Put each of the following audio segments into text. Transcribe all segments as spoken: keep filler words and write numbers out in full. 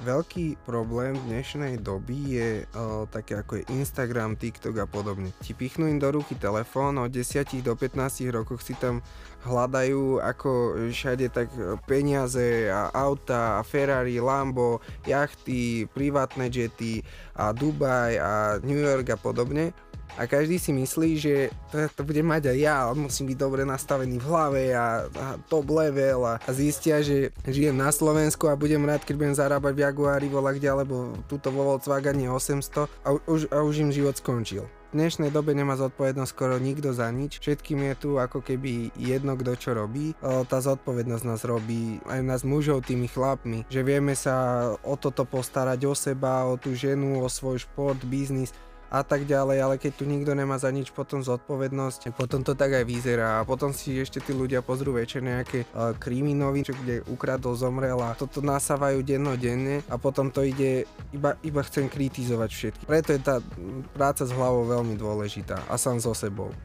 Veľký problém dnešnej doby je o, také ako je Instagram, TikTok a podobne. Ti pichnú im do ruky telefón, od desať do pätnásť rokoch si tam hľadajú ako všade tak peniaze a auta a Ferrari, Lambo, jachty, privátne jety a Dubaj a New York a podobne. A každý si myslí, že to, to bude mať aj ja, ale musím byť dobre nastavený v hlave a, a top level a, a zistia, že žijem na Slovensku a budem rád, keď budem zarábať v Jaguari volakde alebo túto vo Volkswagene osemsto a už, a už im život skončil. V dnešnej dobe nemá zodpovednosť skoro nikto za nič. Všetkým je tu ako keby jedno, kto čo robí. O, tá zodpovednosť nás robí aj nás mužov tými chlapmi, že vieme sa o toto postarať, o seba, o tú ženu, o svoj šport, biznis a tak ďalej, ale keď tu nikto nemá za nič potom zodpovednosť, potom to tak aj vyzerá a potom si ešte tí ľudia pozrú večer nejaké uh, kriminoviny, čo kde ukradol, zomrel a toto nasávajú dennodenne a potom to ide, iba, iba chcem kritizovať všetky. Preto je tá práca s hlavou veľmi dôležitá a sám so sebou.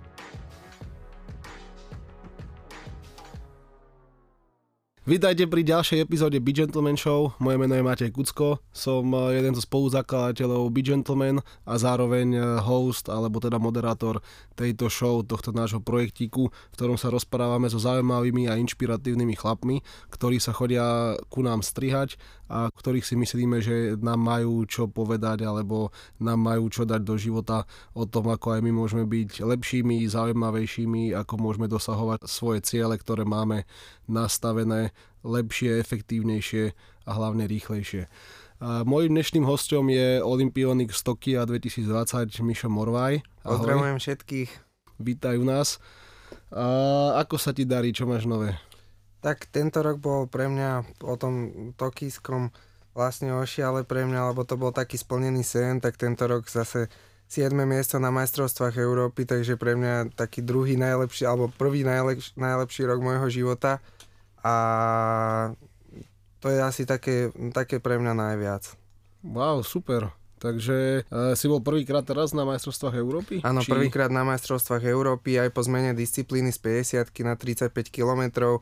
Vítajte pri ďalšej epizóde Be Gentleman Show. Moje meno je Matej Kucko, som jeden zo spoluzakladateľov Be Gentleman a zároveň host, alebo teda moderátor tejto show, tohto nášho projektíku, v ktorom sa rozprávame so zaujímavými a inšpiratívnymi chlapmi, ktorí sa chodia ku nám strihať a ktorých si myslíme, že nám majú čo povedať alebo nám majú čo dať do života o tom, ako aj my môžeme byť lepšími, zaujímavejšími, ako môžeme dosahovať svoje ciele, ktoré máme nastavené lepšie, efektívnejšie a hlavne rýchlejšie. A mojím dnešným hosťom je olympionik z Tokia dvetisícdvadsať Mišo Morvaj. Ahoj. Pozdravujem všetkých. Vítajú nás. A ako sa ti darí, čo máš nové? Tak tento rok bol pre mňa o tom tokijskom vlastne ošiale pre mňa, lebo to bol taký splnený sen, tak tento rok zase siedme miesto na majstrovstvách Európy, takže pre mňa taký druhý najlepší, alebo prvý najlepší, najlepší rok môjho života a to je asi také, také pre mňa najviac. Wow, super. Takže e, si bol prvýkrát teraz na majstrovstvách Európy? Áno, Či... prvýkrát na majstrovstvách Európy, aj po zmene disciplíny z päťdesiatky na tridsaťpäť kilometrov.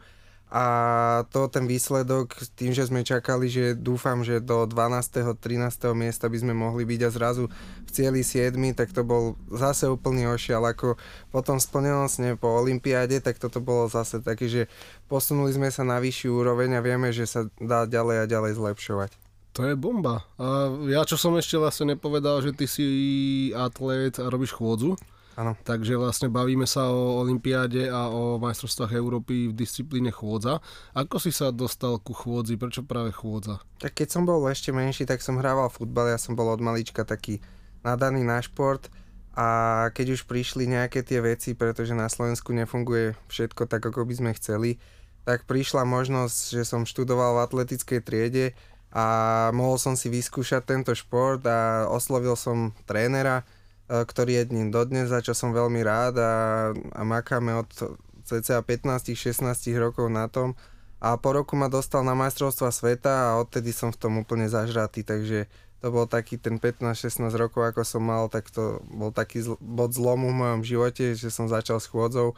A to ten výsledok, tým, že sme čakali, že dúfam, že do dvanásteho trinásteho miesta by sme mohli byť a zrazu v cieli siedmy, tak to bol zase úplný ošial. Ako potom splnenostne po olympiáde, tak toto bolo zase také, že posunuli sme sa na vyššiu úroveň a vieme, že sa dá ďalej a ďalej zlepšovať. To je bomba. A ja, čo som ešte vlastne nepovedal, že ty si atlét a robíš chôdzu. Áno. Takže vlastne bavíme sa o olympiáde a o majstrovstvách Európy v disciplíne chôdza. Ako si sa dostal ku chôdzi? Prečo práve chôdza? Tak keď som bol ešte menší, tak som hrával futbal. Ja som bol od malička taký nadaný na šport a keď už prišli nejaké tie veci, pretože na Slovensku nefunguje všetko tak, ako by sme chceli, tak prišla možnosť, že som študoval v atletickej triede a mohol som si vyskúšať tento šport a oslovil som trénera, ktorý je dním dodnes, za čo som veľmi rád a, a makáme od cca pätnásť šestnásť rokov na tom a po roku ma dostal na majstrovstvá sveta a odtedy som v tom úplne zažratý, takže to bol taký ten pätnásť šestnásť rokov, ako som mal, tak to bol taký zl- bod zlomu v mojom živote, že som začal s chôdzou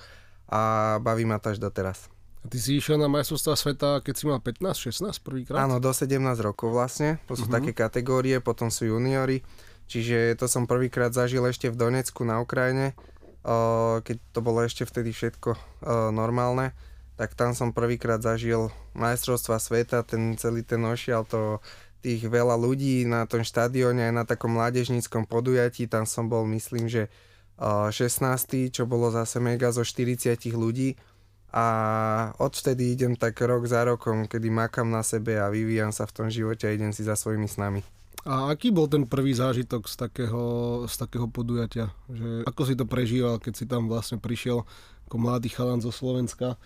a baví ma to až doteraz. A ty si išiel na majstrovstvá sveta, keď si mal pätnásť šestnásť prvýkrát? Áno, do sedemnásť rokov vlastne, to sú uh-huh. také kategórie, potom sú juniori. Čiže to som prvýkrát zažil ešte v Donecku na Ukrajine, keď to bolo ešte vtedy všetko normálne, tak tam som prvýkrát zažil majstrovstvá sveta, ten celý ten ošial, to tých veľa ľudí na tom štadióne aj na takom mládežníckom podujatí, tam som bol myslím, že šestnásty, čo bolo zase mega zo štyridsať ľudí a odvtedy idem tak rok za rokom, kedy makám na sebe a vyvíjam sa v tom živote a idem si za svojimi snami. A aký bol ten prvý zážitok z takého, z takého podujatia? Že ako si to prežíval, keď si tam vlastne prišiel ako mladý chalan zo Slovenska?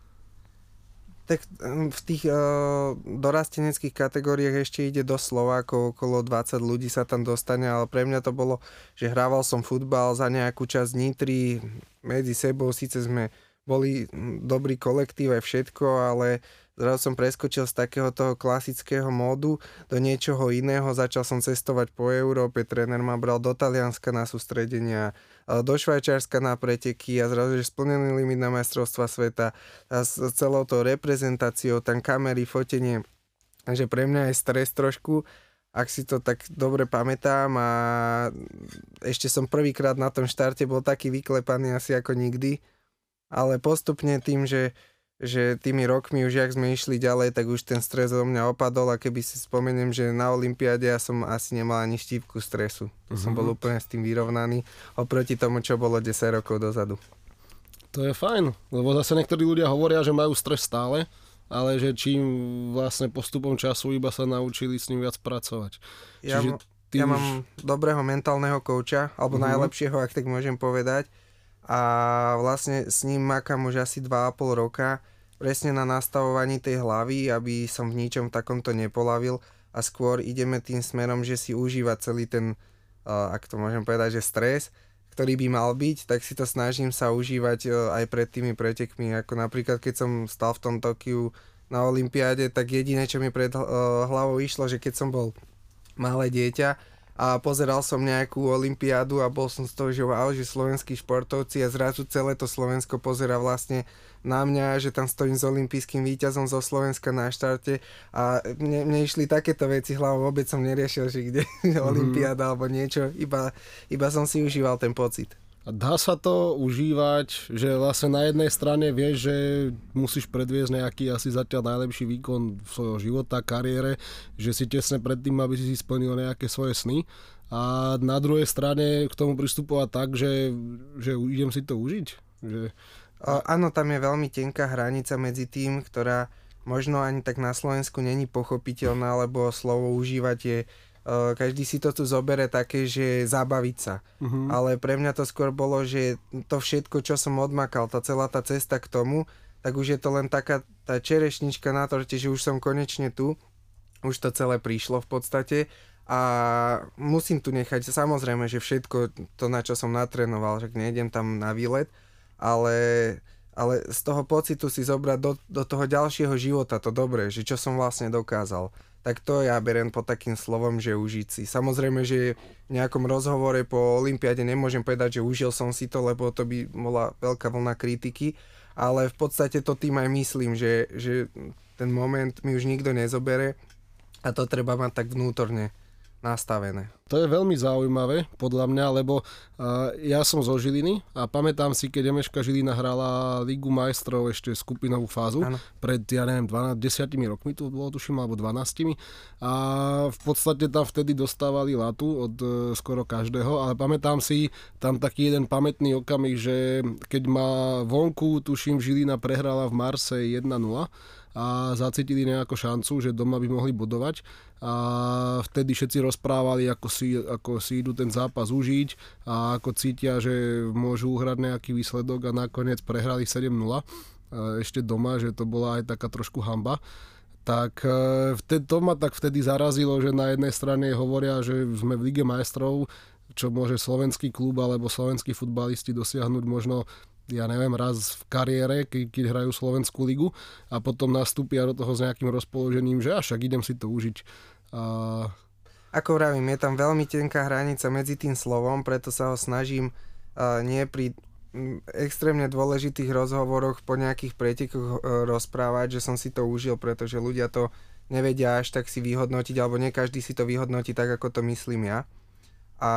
Tak v tých uh, dorasteneckých kategóriách ešte ide do Slovákov, okolo dvadsať ľudí sa tam dostane, ale pre mňa to bolo, že hrával som futbal za nejakú časť Nitry, medzi sebou síce sme boli dobrý kolektív aj všetko, ale zrazu som preskočil z takého toho klasického módu do niečoho iného. Začal som cestovať po Európe, tréner ma bral do Talianska na sústredenia, do Švajčiarska na preteky a zrazu, že splnený limit na majstrovstvá sveta a s celou tou reprezentáciou, tam kamery, fotenie. Takže pre mňa je stres trošku, ak si to tak dobre pamätám, a ešte som prvýkrát na tom štarte bol taký vyklepaný asi ako nikdy, ale postupne tým, že, že tými rokmi už jak sme išli ďalej, tak už ten stres zo mňa opadol, a keby si spomeniem, že na olympiáde ja som asi nemal ani štípku stresu. To mm-hmm. som bol úplne s tým vyrovnaný oproti tomu, čo bolo desať rokov dozadu. To je fajn, lebo zase niektorí ľudia hovoria, že majú stres stále, ale že čím vlastne postupom času iba sa naučili s ním viac pracovať. Ja, m- ja už... mám dobrého mentálneho kouča, alebo mm-hmm. najlepšieho, ak tak môžem povedať. A vlastne s ním makám už asi dva a pol roka, presne na nastavovaní tej hlavy, aby som v ničom takomto nepolavil, a skôr ideme tým smerom, že si užíva celý ten, ak to môžem povedať, že stres, ktorý by mal byť, tak si to snažím sa užívať aj pred tými pretekmi. Ako napríklad, keď som stal v tom Tokiu na olympiáde, tak jediné, čo mi pred hlavou išlo, že keď som bol malé dieťa a pozeral som nejakú olympiádu a bol som z toho, že wow, že slovenskí športovci, a zrazu celé to Slovensko pozerá vlastne na mňa, že tam stojím s olympijským víťazom zo Slovenska na štarte, a mne, mne išli takéto veci hlavou, vôbec som neriešil, že kde je olympiáda alebo niečo, iba, iba som si užíval ten pocit. A dá sa to užívať, že vlastne na jednej strane vieš, že musíš predviesť nejaký asi zatiaľ najlepší výkon svojho života, kariére, že si tesne pred tým, aby si splnil nejaké svoje sny. A na druhej strane k tomu pristupovať tak, že, že idem si to užiť. Že... O, áno, tam je veľmi tenká hranica medzi tým, ktorá možno ani tak na Slovensku není pochopiteľná, lebo slovo užívať je, každý si to tu zobere také, že zabaviť sa. Uh-huh. Ale pre mňa to skôr bolo, že to všetko, čo som odmakal, tá celá tá cesta k tomu, tak už je to len taká tá čerešnička na torte, že už som konečne tu, už to celé prišlo v podstate, a musím tu nechať, samozrejme, že všetko to, na čo som natrénoval, že nejdem tam na výlet, ale, ale z toho pocitu si zobrať do, do toho ďalšieho života to dobré, že čo som vlastne dokázal. Tak to ja beriem pod takým slovom, že užiť si. Samozrejme, že v nejakom rozhovore po olympiáde nemôžem povedať, že užil som si to, lebo to by bola veľká vlna kritiky, ale v podstate to tým aj myslím, že, že ten moment mi už nikto nezobere, a to treba mať tak vnútorne nastavené. To je veľmi zaujímavé, podľa mňa, lebo uh, ja som zo Žiliny a pamätám si, keď Emeška Žilina hrala Ligu majstrov ešte skupinovú fázu, ano. Pred, ja neviem, dvanásť, desiatimi rokmi to bolo, tuším, alebo dvanástimi, a v podstate tam vtedy dostávali latu od uh, skoro každého, ale pamätám si tam taký jeden pamätný okamih, že keď ma vonku, tuším, Žilina prehrala v Marse jedna nula, a zacítili nejakú šancu, že doma by mohli bodovať, a vtedy všetci rozprávali, ako si, ako si idú ten zápas užiť a ako cítia, že môžu uhrať nejaký výsledok, a nakoniec prehrali sedem nula ešte doma, že to bola aj taká trošku hanba. Tak vtedy, to ma tak vtedy zarazilo, že na jednej strane hovoria, že sme v Lige majstrov, čo môže slovenský klub alebo slovenskí futbalisti dosiahnuť možno, ja neviem, raz v kariére, keď, keď hrajú Slovenskú ligu, a potom nastúpia do toho s nejakým rozpoložením, že až ak idem si to užiť. A... Ako vravím, je tam veľmi tenká hranica medzi tým slovom, preto sa ho snažím uh, nie pri m, extrémne dôležitých rozhovoroch po nejakých pretekoch uh, rozprávať, že som si to užil, pretože ľudia to nevedia až tak si vyhodnotiť, alebo nie každý si to vyhodnotí tak, ako to myslím ja. A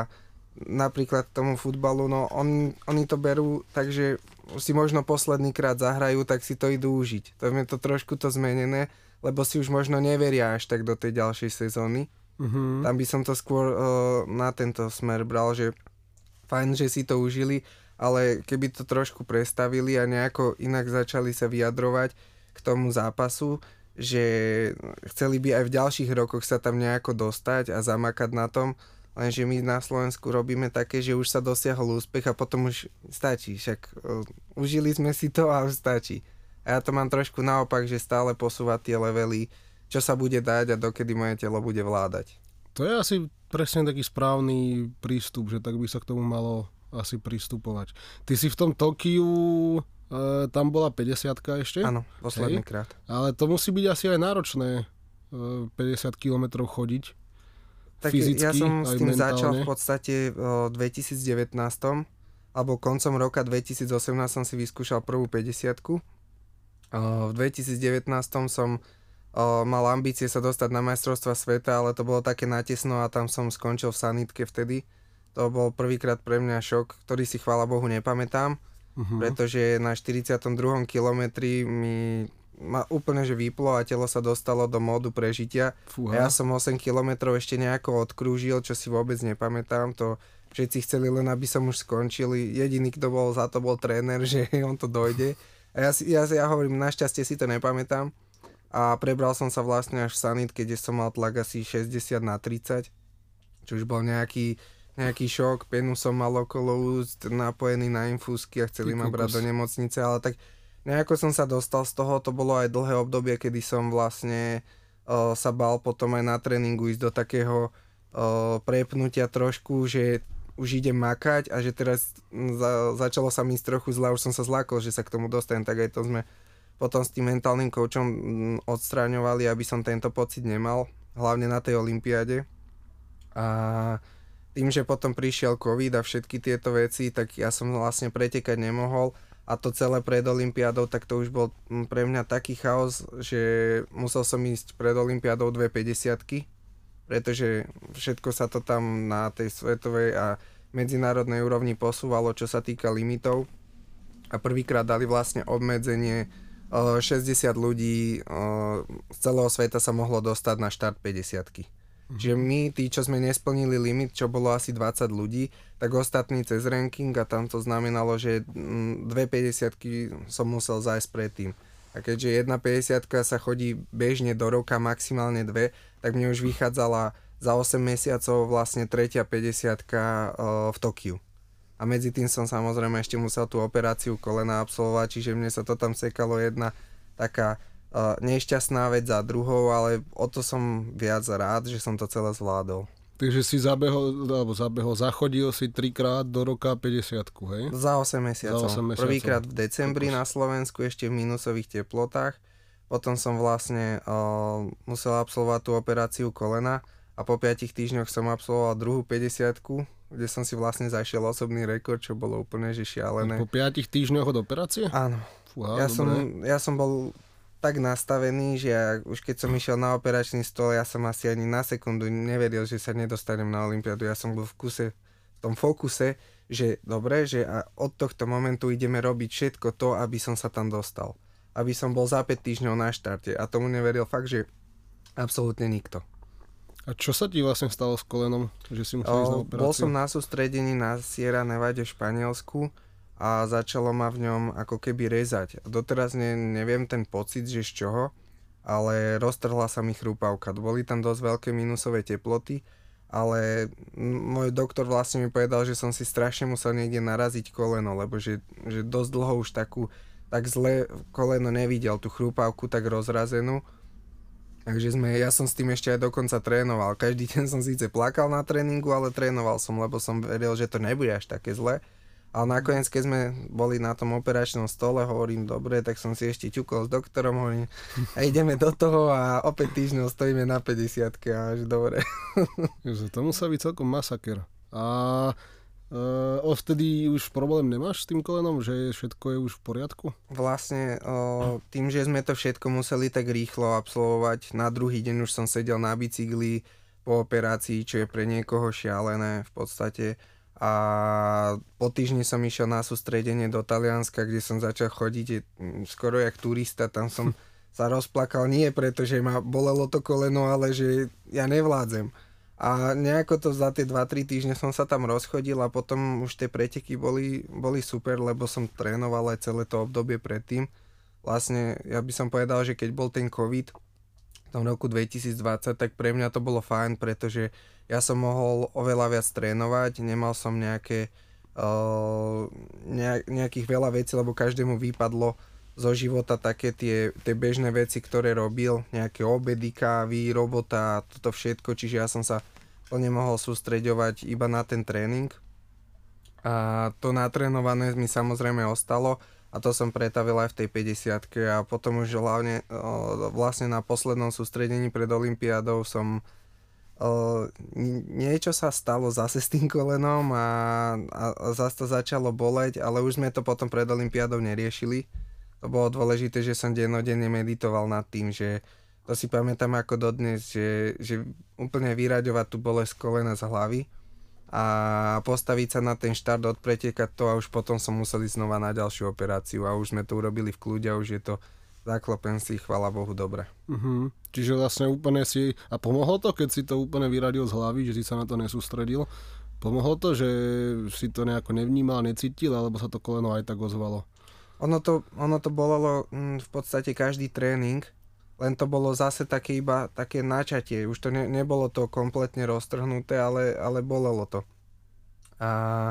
napríklad tomu futbalu, no on, oni to berú tak, že si možno posledný krát zahrajú, tak si to idú užiť. To je to trošku to zmenené, lebo si už možno neveria až tak do tej ďalšej sezóny. Uh-huh. Tam by som to skôr uh, na tento smer bral, že fajn, že si to užili, ale keby to trošku prestavili a nejako inak začali sa vyjadrovať k tomu zápasu, že chceli by aj v ďalších rokoch sa tam nejako dostať a zamakať na tom, lenže my na Slovensku robíme také, že už sa dosiahol úspech a potom už stačí. Však uh, užili sme si to a už stačí. A ja to mám trošku naopak, že stále posúvať tie levely, čo sa bude dať a dokedy moje telo bude vládať. To je asi presne taký správny prístup, že tak by sa k tomu malo asi pristupovať. Ty si v tom Tokiu, e, tam bola päťdesiatka ešte? Áno, posledný krát. Ale to musí byť asi aj náročné, e, päťdesiat kilometrov chodiť. Tak fyzicky, ja som s tým mentálne. Začal v podstate v dvetisícdevätnásť alebo koncom roka dvetisícosemnásť som si vyskúšal prvú päťdesiatku. V dvetisícdevätnásť som o, mal ambície sa dostať na majstrovstva sveta, ale to bolo také natesno a tam som skončil v sanitke vtedy. To bol prvýkrát pre mňa šok, ktorý si chvála Bohu nepamätám, uh-huh. pretože na štyridsiatom druhom kilometri mi ma úplne že vyplo a telo sa dostalo do módu prežitia. Fúha. A ja som osem kilometrov ešte nejako odkrúžil, čo si vôbec nepamätám. To všetci chceli len, aby som už skončil. Jediný, kto bol za to, bol tréner, že on to dojde. A ja, si, ja, ja hovorím, našťastie si to nepamätám. A prebral som sa vlastne až v sanitke, kde som mal tlak asi šesťdesiat na tridsať. Čo už bol nejaký, nejaký šok. Penu som mal okolo úst, napojený na infúzky a chceli ma brať do nemocnice, ale tak nejako som sa dostal z toho, to bolo aj dlhé obdobie, kedy som vlastne uh, sa bál potom aj na tréningu ísť do takého uh, prepnutia trošku, že už idem makať a že teraz za, začalo sa mi ísť trochu zle, už som sa zlákol, že sa k tomu dostanem, tak aj to sme potom s tým mentálnym koučom odstraňovali, aby som tento pocit nemal, hlavne na tej olympiáde. A tým, že potom prišiel COVID a všetky tieto veci, tak ja som vlastne pretekať nemohol. A to celé pred olympiádou, tak to už bol pre mňa taký chaos, že musel som ísť pred olympiádou dve päťdesiatky, pretože všetko sa to tam na tej svetovej a medzinárodnej úrovni posúvalo, čo sa týka limitov. A prvýkrát dali vlastne obmedzenie, šesťdesiat ľudí z celého sveta sa mohlo dostať na štart päťdesiatky. Mm-hmm. Čiže my, tí, čo sme nesplnili limit, čo bolo asi dvadsať ľudí, tak ostatní cez ranking a tam to znamenalo, že dve päťdesiatky som musel zájsť predtým. A keďže jedna päťdesiatka sa chodí bežne do roka, maximálne dve, tak mne už vychádzala za osem mesiacov vlastne tretia päťdesiatka v Tokiu. A medzi tým som samozrejme ešte musel tú operáciu kolena absolvovať, čiže mne sa to tam sekalo jedna taká Uh, nešťastná vec za druhou, ale o to som viac rád, že som to celé zvládol. Takže si zabehol, alebo zabehol, zachodil si trikrát do roka päťdesiatku, hej? Za osem mesiacov. Za osem mesiacov. Prvýkrát v decembri na Slovensku, ešte v minusových teplotách. Potom som vlastne uh, musel absolvovať tú operáciu kolena a po piatich týždňoch som absolvoval druhú päťdesiatku, kde som si vlastne zašiel osobný rekord, čo bolo úplne že šialené. Po piatich týždňoch od operácie? Áno. Fúha, ja, som, ja som bol tak nastavený, že ja, už keď som išiel na operačný stôl, ja som asi ani na sekundu nevedel, že sa nedostanem na olympiádu. Ja som bol v kuse, v tom fokuse, že dobre, že a od tohto momentu ideme robiť všetko to, aby som sa tam dostal. Aby som bol za päť týždňov na štarte. A tomu neveril fakt, že absolútne nikto. A čo sa ti vlastne stalo s kolenom? Že si musel ísť na operáciu? Bol som na sústredení na Sierra Nevade v Španielsku a začalo ma v ňom ako keby rezať. Doteraz ne, neviem ten pocit, že z čoho, ale roztrhla sa mi chrúpavka. Boli tam dosť veľké minusové teploty, ale môj doktor vlastne mi povedal, že som si strašne musel niekde naraziť koleno, lebo že, že dosť dlho už takú, tak zle koleno nevidel, tú chrúpavku tak rozrazenú. Takže sme, ja som s tým ešte aj dokonca trénoval. Každý deň som síce plakal na tréningu, ale trénoval som, lebo som veril, že to nebude až také zle. Ale nakoniec, keď sme boli na tom operačnom stole, hovorím, dobre, tak som si ešte ťukol s doktorom, hovorím, a ideme do toho a opäť týždňov stojíme na päťdesiatke a až dobre. To musel byť celkom masaker. A e, odvtedy už problém nemáš s tým kolenom, že všetko je už v poriadku? Vlastne o, tým, že sme to všetko museli tak rýchlo absolvovať, na druhý deň už som sedel na bicykli po operácii, čo je pre niekoho šialené v podstate. A po týždni som išiel na sústredenie do Talianska, kde som začal chodiť skoro jak turista, tam som sa rozplakal, nie preto, že ma bolelo to koleno, ale že ja nevládzem. A nejako to za tie dva tri týždne som sa tam rozchodil a potom už tie preteky boli, boli super, lebo som trénoval aj celé to obdobie predtým. Vlastne ja by som povedal, že keď bol ten COVID v tom roku dvetisícdvadsať, tak pre mňa to bolo fajn, pretože ja som mohol oveľa viac trénovať, nemal som nejaké, uh, nejakých veľa vecí, lebo každému vypadlo zo života také tie, tie bežné veci, ktoré robil, nejaké obedy, kávy, robota, toto všetko, čiže ja som sa plne mohol sústreďovať iba na ten tréning. A to natrénované mi samozrejme ostalo a to som pretavil aj v tej päťdesiatke a potom už hlavne uh, vlastne na poslednom sústredení pred olympiádou som Uh, niečo sa stalo zase s tým kolenom a, a, a zase to začalo boleť, ale už sme to potom pred olympiádou neriešili. To bolo dôležité, že som dennodenne meditoval nad tým, že To si pamätám ako dodnes, že, že úplne vyraďovať tú bolesť kolena z hlavy a postaviť sa na ten štart, odpretekať to a už potom som musel ísť znova na ďalšiu operáciu a už sme to urobili v kľude a už je to zaklopem si, chvála Bohu, dobre. Uh-huh. Čiže vlastne úplne si... A pomohlo to, keď si to úplne vyradil z hlavy, že si sa na to nesústredil? Pomohlo to, že si to nejako nevnímal, necítil, alebo sa to koleno aj tak ozvalo? Ono to, ono to bolelo mm, v podstate každý tréning, len to bolo zase také iba také načatie. Už to ne, nebolo to kompletne roztrhnuté, ale, ale bolelo to. A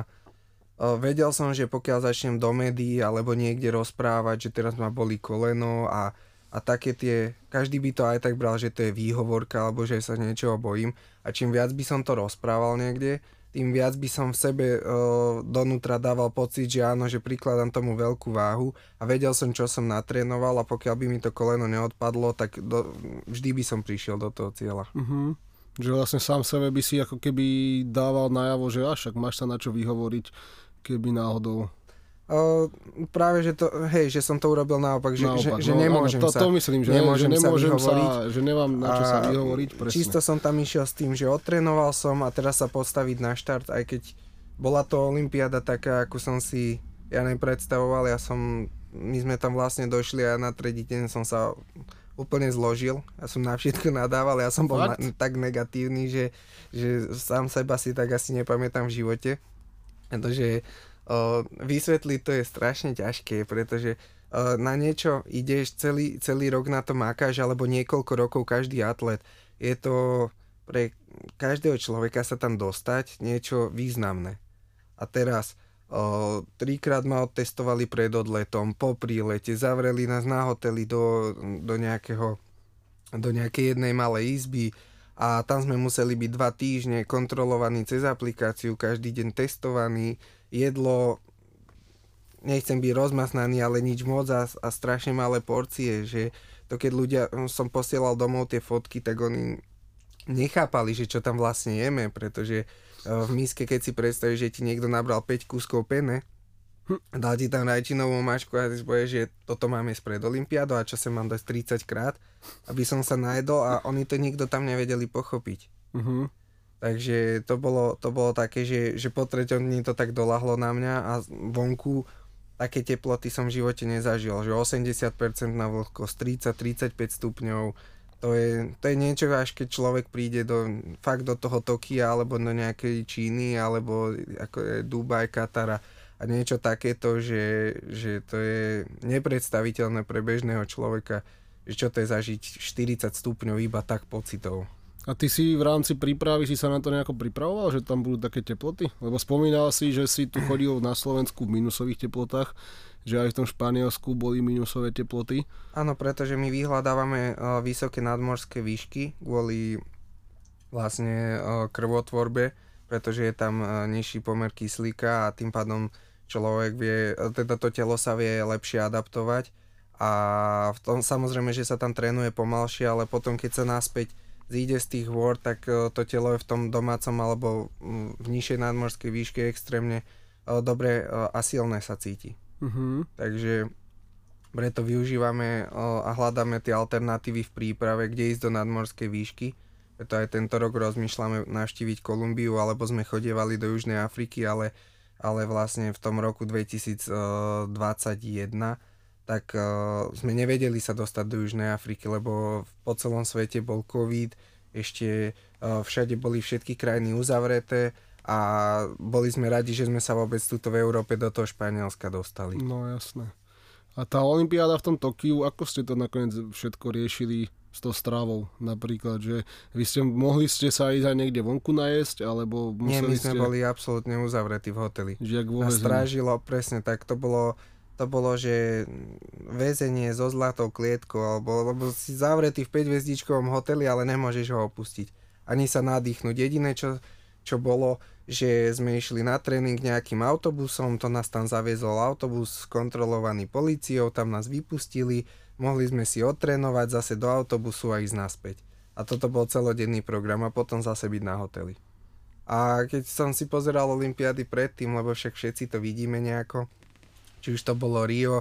o, vedel som, že pokiaľ začnem do médií alebo niekde rozprávať, že teraz ma bolí koleno a, a také tie, každý by to aj tak bral, že to je výhovorka alebo že sa niečoho bojím. A čím viac by som to rozprával niekde, tým viac by som v sebe e, donútra dával pocit, že áno, že prikladám tomu veľkú váhu a vedel som, čo som natrénoval a pokiaľ by mi to koleno neodpadlo, tak do, vždy by som prišiel do toho cieľa. Uh-huh. Že vlastne sám sebe by si ako keby dával najavo, že až, ak máš sa na čo vyhovoriť, keby náhodou... Uh, práve, že to, hej, že som to urobil naopak, že, naopak, že, že no, nemôžem áno, to, sa, to myslím, že nemôžem, že nemôžem sa vyhovoriť. Sa, že nemám na čo sa vyhovoriť, presne. Čisto som tam išiel s tým, že otrénoval som a teraz sa postaviť na štart, aj keď bola to olympiáda taká, ako som si ja nepredstavoval, ja som, my sme tam vlastne došli a na tretí deň som sa úplne zložil, ja som na všetko nadával, ja som bol na, tak negatívny, že, že sám seba si tak asi nepamätám v živote, pretože O, vysvetliť to je strašne ťažké, pretože o, na niečo ideš, celý, celý rok na to makáš, alebo niekoľko rokov každý atlet. Je to pre každého človeka sa tam dostať niečo významné. A teraz o, trikrát ma odtestovali pred odletom, po prílete, zavreli nás na hoteli do, do nejakého, do nejakej jednej malej izby a tam sme museli byť dva týždne kontrolovaní cez aplikáciu, každý deň testovaní, jedlo, nechcem byť rozmasnaný, ale nič moc a, a strašne malé porcie, že to keď ľudia, som posielal domov tie fotky, tak oni nechápali, že čo tam vlastne jeme, pretože v miske, keď si predstavíš, že ti niekto nabral päť kúskov pene, dal ti tam rajčinovú mačku a ty si povieš, že toto mám jesť pred olympiádou a čo sa mám dať tridsať krát, aby som sa najedol a oni to nikto tam nevedeli pochopiť. Uh-huh. Takže to bolo, to bolo také, že, že po treťom dni to tak doľahlo na mňa a vonku také teploty som v živote nezažil, že osemdesiat percent na vlhkosť, tridsať tridsaťpäť stupňov, to je, to je niečo, až keď človek príde do, fakt do toho Tokia alebo do nejakej Číny alebo ako je Dubaj, Katara a niečo takéto, že, že to je nepredstaviteľné pre bežného človeka, že čo to je zažiť štyridsať stupňov iba tak pocitov. A ty si v rámci prípravy si sa na to nejako pripravoval, že tam budú také teploty? Lebo spomínal si, že si tu chodil na Slovensku v minusových teplotách, že aj v tom Španielsku boli minusové teploty. Áno, pretože my vyhľadávame uh, vysoké nadmorské výšky kvôli vlastne uh, krvotvorbe, pretože je tam uh, nižší pomer kyslíka a tým pádom človek vie, teda to telo sa vie lepšie adaptovať a v tom samozrejme, že sa tam trénuje pomalšie, ale potom keď sa naspäť zíde z tých hôr, tak to telo je v tom domácom alebo v nižšej nadmorskej výške extrémne dobre a silné sa cíti. Uh-huh. Takže preto využívame a hľadáme tie alternatívy v príprave, kde ísť do nadmorskej výšky. Preto aj tento rok rozmýšľame navštíviť Kolumbiu, alebo sme chodievali do Južnej Afriky, ale, ale vlastne v tom roku dvetisícdvadsaťjeden tak uh, sme nevedeli sa dostať do Južnej Afriky, lebo po celom svete bol COVID, ešte uh, všade boli všetky krajiny uzavreté a boli sme radi, že sme sa vôbec tuto v Európe do toho Španielska dostali. No jasné. A tá olympiáda v tom Tokiu, ako ste to nakoniec všetko riešili s tou stravou napríklad, že vy ste, mohli ste sa ísť aj niekde vonku najesť, alebo museli ste... Nie, my sme ste... boli absolútne uzavretí v hoteli. Žiak vo Nás strážilo, presne tak, to bolo... To bolo, že väzenie so zlatou klietkou, alebo, alebo si zavretý v päťhviezdičkovom hoteli, ale nemôžeš ho opustiť. Ani sa nadýchnuť. Jediné, čo, čo bolo, že sme išli na tréning nejakým autobusom, to nás tam zaviezol autobus kontrolovaný políciou, tam nás vypustili, mohli sme si odtrénovať zase do autobusu a ísť naspäť. A toto bol celodenný program a potom zase byť na hoteli. A keď som si pozeral olympiády predtým, lebo však všetci to vidíme nejako, či už to bolo Rio,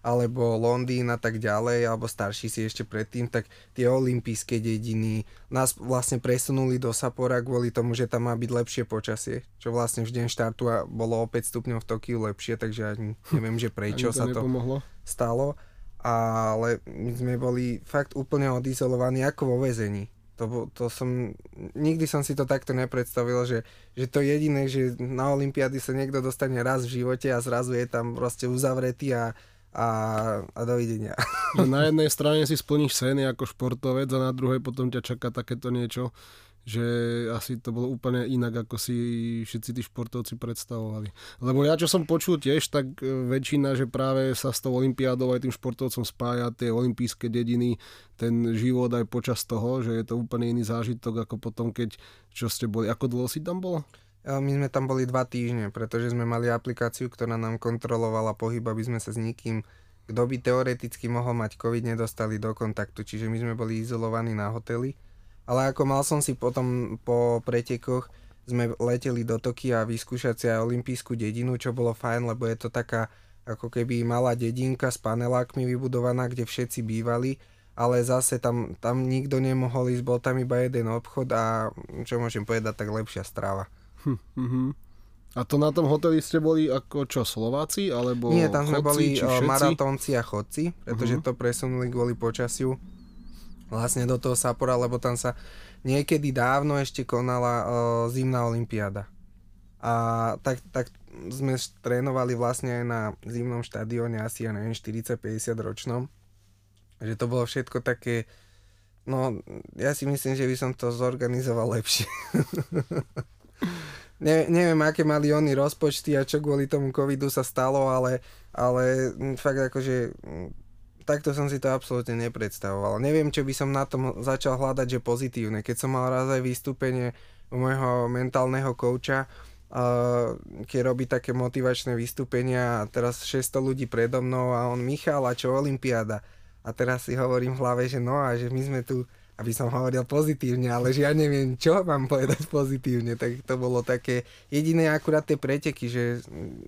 alebo Londýn a tak ďalej, alebo starší si ešte predtým, tak tie olympijské dediny nás vlastne presunuli do Sappora kvôli tomu, že tam má byť lepšie počasie, čo vlastne v deň štartu a bolo o päť stupňov v Tokiu lepšie, takže ani neviem, že prečo to sa to nepomohlo. stalo, ale my sme boli fakt úplne odizolovaní ako vo väzení. To, to som, nikdy som si to takto nepredstavil, že, že to jediné, že na olympiády sa niekto dostane raz v živote a zrazu je tam proste uzavretý a, a, a dovidenia. Že na jednej strane si splníš sény ako športovec a na druhej potom ťa čaká takéto niečo, že asi to bolo úplne inak, ako si všetci tí športovci predstavovali. Lebo ja, čo som počul tiež, tak väčšina, že práve sa s tou olympiádou aj tým športovcom spája tie olympijské dediny, ten život aj počas toho, že je to úplne iný zážitok, ako potom, keď čo ste boli. Ako dlho si tam bol? My sme tam boli dva týždne, pretože sme mali aplikáciu, ktorá nám kontrolovala pohyb, aby sme sa s nikým, kto by teoreticky mohol mať COVID, nedostali do kontaktu. Čiže my sme boli izolovaní na hoteli. Ale ako mal som si potom po pretekoch, sme leteli do Tokia vyskúšať si aj olympijskú dedinu, čo bolo fajn, lebo je to taká ako keby malá dedinka s panelákmi vybudovaná, kde všetci bývali, ale zase tam, tam nikto nemohol ísť, bol tam iba jeden obchod a čo môžem povedať, tak lepšia strava. Hm, hm. A to na tom hoteli ste boli ako čo, Slováci? Alebo Nie, tam sme boli chodci, maratónci a chodci, pretože uh-huh. to presunuli kvôli počasiu vlastne do toho Sappora, lebo tam sa niekedy dávno ešte konala uh, zimná olympiáda. A tak, tak sme trénovali vlastne aj na zimnom štadióne asi, ja neviem, štyridsať päťdesiat ročnom. Že to bolo všetko také, no ja si myslím, že by som to zorganizoval lepšie. Ne, neviem, aké mali oni rozpočty a čo kvôli tomu covidu sa stalo, ale, ale fakt akože takto som si to absolútne nepredstavoval. Neviem, čo by som na tom začal hľadať, že pozitívne. Keď som mal raz aj vystúpenie u môjho mentálneho kouča, uh, keď robí také motivačné vystúpenia a teraz šesťsto ľudí predo mnou a on Michal, a čo olympiáda? A teraz si hovorím v hlave, že no a že my sme tu, aby som hovoril pozitívne, ale že ja neviem, čo mám povedať pozitívne. Tak to bolo také jediné akurát tie preteky, že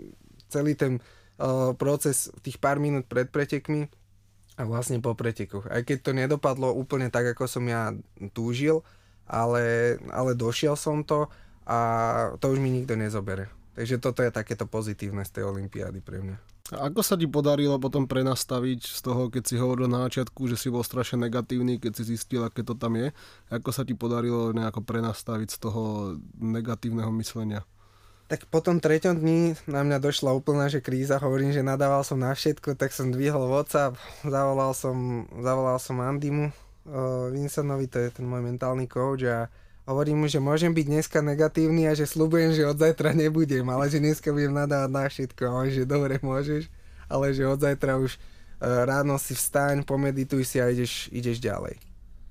celý ten uh, proces tých pár minút pred pretekmi a vlastne po pretekoch. Aj keď to nedopadlo úplne tak, ako som ja túžil, ale, ale došiel som to a to už mi nikto nezobere. Takže toto je takéto pozitívne z tej olympiády pre mňa. A ako sa ti podarilo potom prenastaviť z toho, keď si hovoril na začiatku, že si bol strašne negatívny, keď si zistil, aké to tam je? Ako sa ti podarilo nejako prenastaviť z toho negatívneho myslenia? Tak po tom treťom dni na mňa došla úplná, že kríza, hovorím, že nadával som na všetko, tak som dvihol WhatsApp, zavolal som, zavolal som Andymu, uh, Vinsonovi, to je ten môj mentálny coach a hovorím mu, že môžem byť dneska negatívny a že sľubujem, že od zajtra nebudem, ale že dneska budem nadávať na všetko. A on, že dobre, môžeš, ale že od zajtra už uh, ráno si vstaň, pomedituj si a ideš, ideš ďalej.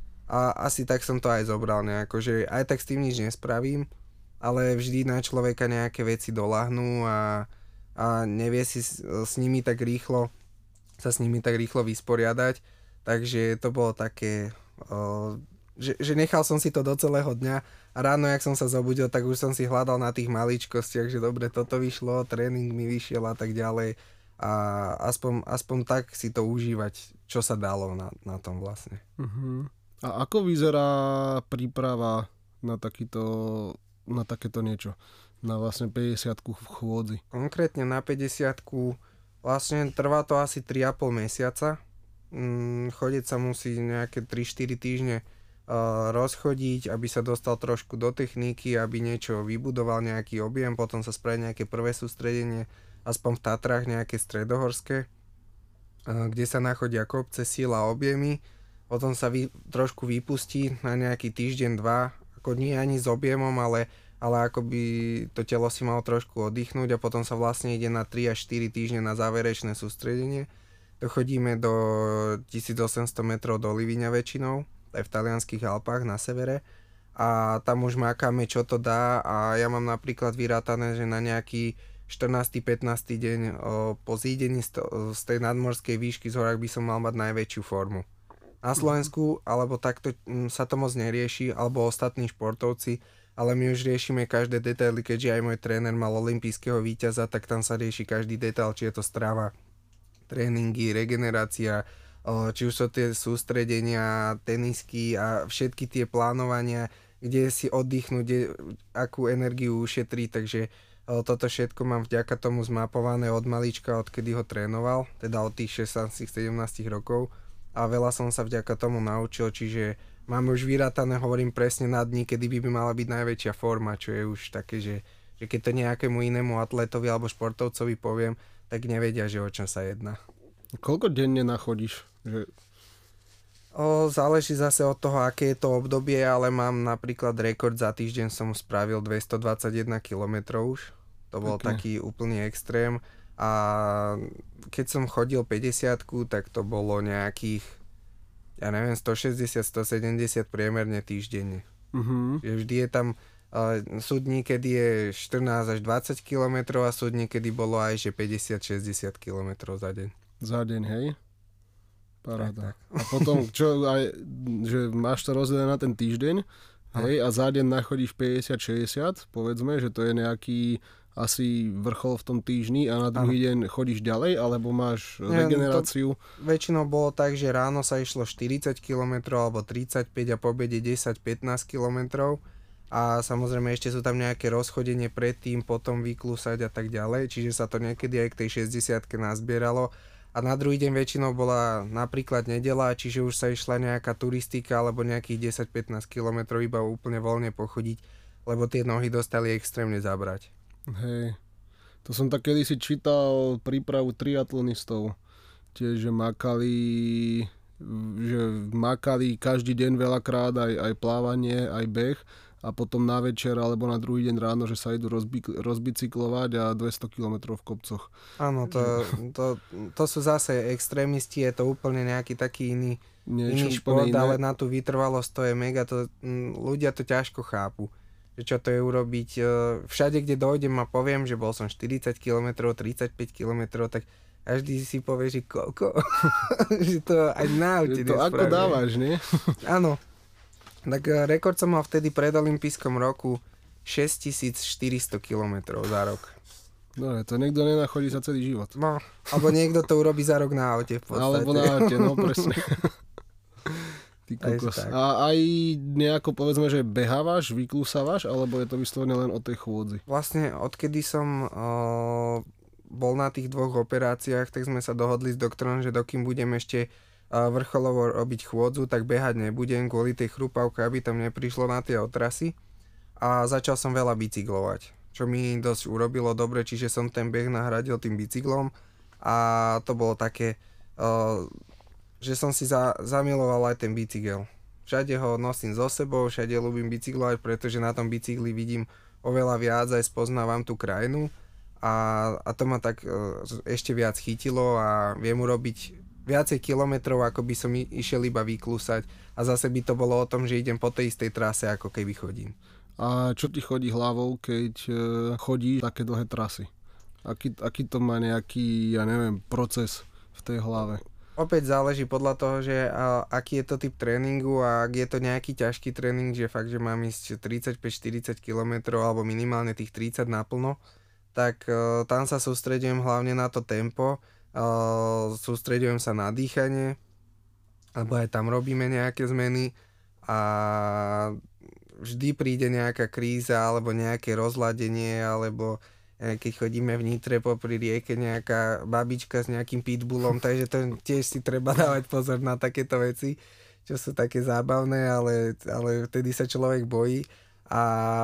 A asi tak som to aj zobral nejako, že aj tak s tým nič nespravím, ale vždy na človeka nejaké veci doľahnú a, a nevie si s, s nimi tak rýchlo, sa s nimi tak rýchlo vysporiadať. Takže to bolo také, uh, že, že nechal som si to do celého dňa a ráno, jak som sa zobudil, tak už som si hľadal na tých maličkostiach, že dobre, toto vyšlo, tréning mi vyšiel a tak ďalej. A aspoň, aspoň tak si to užívať, čo sa dalo na, na tom vlastne. Uh-huh. A ako vyzerá príprava na takýto na takéto niečo, na vlastne päťdesiatku v chôdzi? Konkrétne na päťdesiatku vlastne trvá to asi tri a pol mesiaca. Mm, chodiť sa musí nejaké tri štyri týždne uh, rozchodiť, aby sa dostal trošku do techniky, aby niečo vybudoval, nejaký objem, potom sa spraví nejaké prvé sústredenie, aspoň v Tatrách nejaké stredohorské, uh, kde sa nachodia kopce, síla, objemy, potom sa vy, trošku vypustí na nejaký týždeň, dva, ako nie ani s objemom, ale, ale ako by to telo si malo trošku oddychnúť a potom sa vlastne ide na tri až štyri týždne na záverečné sústredenie. Dochodíme do tisícosemsto metrov do Livíňa väčšinou, aj v talianských Alpách na severe a tam už makáme, čo to dá a ja mám napríklad vyrátané, že na nejaký štrnásty pätnásty deň o, po zídení z, to, z tej nadmorskej výšky z horách by som mal mať najväčšiu formu. Na Slovensku, alebo takto sa to moc nerieši, alebo ostatní športovci, ale my už riešime každé detaily, keďže aj môj tréner mal olympijského víťaza, tak tam sa rieši každý detail, či je to strava, tréningy, regenerácia, či už sú tie sústredenia, tenisky a všetky tie plánovania, kde si oddychnúť, kde, akú energiu ušetrí, takže toto všetko mám vďaka tomu zmapované od malička, odkedy ho trénoval, teda od tých šestnásť sedemnásť rokov a veľa som sa vďaka tomu naučil, čiže máme už vyrátané, hovorím presne na dni, kedy by mala byť najväčšia forma, čo je už také, že, že keď to nejakému inému atletovi alebo športovcovi poviem, tak nevedia, že o čom sa jedná. Koľko denne nachodíš? Že... O, záleží zase od toho, aké je to obdobie, ale mám napríklad rekord za týždeň som spravil dvestodvadsaťjeden kilometrov už. To bol okay. Taký úplný extrém. A keď som chodil päťdesiatku, tak to bolo nejakých, ja neviem, stošesťdesiat až stosedemdesiat priemerne týždenne. Uh-huh. Vždy je tam, uh, sú dní, kedy je štrnásť až dvadsať kilometrov a sú dní, kedy bolo aj že päťdesiat až šesťdesiat kilometrov za deň. Za deň, hej? Paráda. Tak, tak. A potom, čo aj, že máš to rozdelené na ten týždeň, hej, a za deň nachodíš päťdesiat šesťdesiat, povedzme, že to je nejaký asi vrchol v tom týždni a na druhý ano. Deň chodíš ďalej, alebo máš regeneráciu? Ja, väčšinou bolo tak, že ráno sa išlo štyridsať kilometrov alebo tridsaťpäť a po obede desať až pätnásť kilometrov a samozrejme ešte sú tam nejaké rozchodenie predtým, potom vyklúsať a tak ďalej, čiže sa to niekedy aj k tej šesťdesiatke nazbieralo a na druhý deň väčšinou bola napríklad nedeľa, čiže už sa išla nejaká turistika alebo nejakých desať až pätnásť kilometrov iba úplne voľne pochodiť, lebo tie nohy dostali extrémne zabrať. Hej, to som tak kedysi čítal prípravu triatlonistov, tiež, že makali, že makali každý deň veľakrát aj, aj plávanie, aj beh a potom na večer alebo na druhý deň ráno, že sa idú rozby, rozbicyklovať a dvesto kilometrov v kopcoch. Áno, to, to, to sú zase extrémisti, je to úplne nejaký taký iný, iný šport, ale na tú vytrvalosť to je mega, to, ľudia to ťažko chápu. Čo to je urobiť. Všade, kde dojdem a poviem, že bol som štyridsať kilometrov, tridsaťpäť kilometrov, tak každý si povie, že koľko. Že to aj na aute to ako dávaš, nie? Áno. Tak rekord som mal vtedy pred olympijskom roku šesťtisícštyristo kilometrov za rok. No, to niekto nenachodí sa celý život. No, alebo niekto to urobí za rok na aute v podstate. Alebo na aute, no presne. A aj nejako povedzme, že behávaš, vyklúsavaš, alebo je to vyslovene len o tej chôdzi? Vlastne odkedy som uh, bol na tých dvoch operáciách, tak sme sa dohodli s doktorom, že dokým budem ešte uh, vrcholovo robiť chôdzu, tak behať nebudem kvôli tej chrupavke, aby tam neprišlo na tie otrasy. A začal som veľa bicyklovať, čo mi dosť urobilo dobre, čiže som ten beh nahradil tým bicyklom a to bolo také... Uh, že som si za, zamiloval aj ten bicykel. Všade ho nosím so sebou, všade ľúbim bicyklovať, pretože na tom bicykli vidím oveľa viac, aj spoznávam tú krajinu a, a to ma tak uh, ešte viac chytilo a viem urobiť viacej kilometrov, ako by som i, išiel iba vyklúsať a zase by to bolo o tom, že idem po tej istej trase, ako keby chodím. A čo ti chodí hlavou, keď uh, chodíš také dlhé trasy? Aký, aký to má nejaký, ja neviem, proces v tej hlave? Opäť záleží podľa toho, že a, aký je to typ tréningu a ak je to nejaký ťažký tréning, že fakt, že mám ísť tridsaťpäť štyridsať kilometrov alebo minimálne tých tridsať naplno, tak uh, tam sa sústreďujem hlavne na to tempo, uh, sústreďujem sa na dýchanie, alebo aj tam robíme nejaké zmeny a vždy príde nejaká kríza alebo nejaké rozladenie alebo keď chodíme v Nitre popri rieke nejaká babička s nejakým pitbullom, takže to tiež si treba dávať pozor na takéto veci, čo sú také zábavné, ale, ale vtedy sa človek bojí a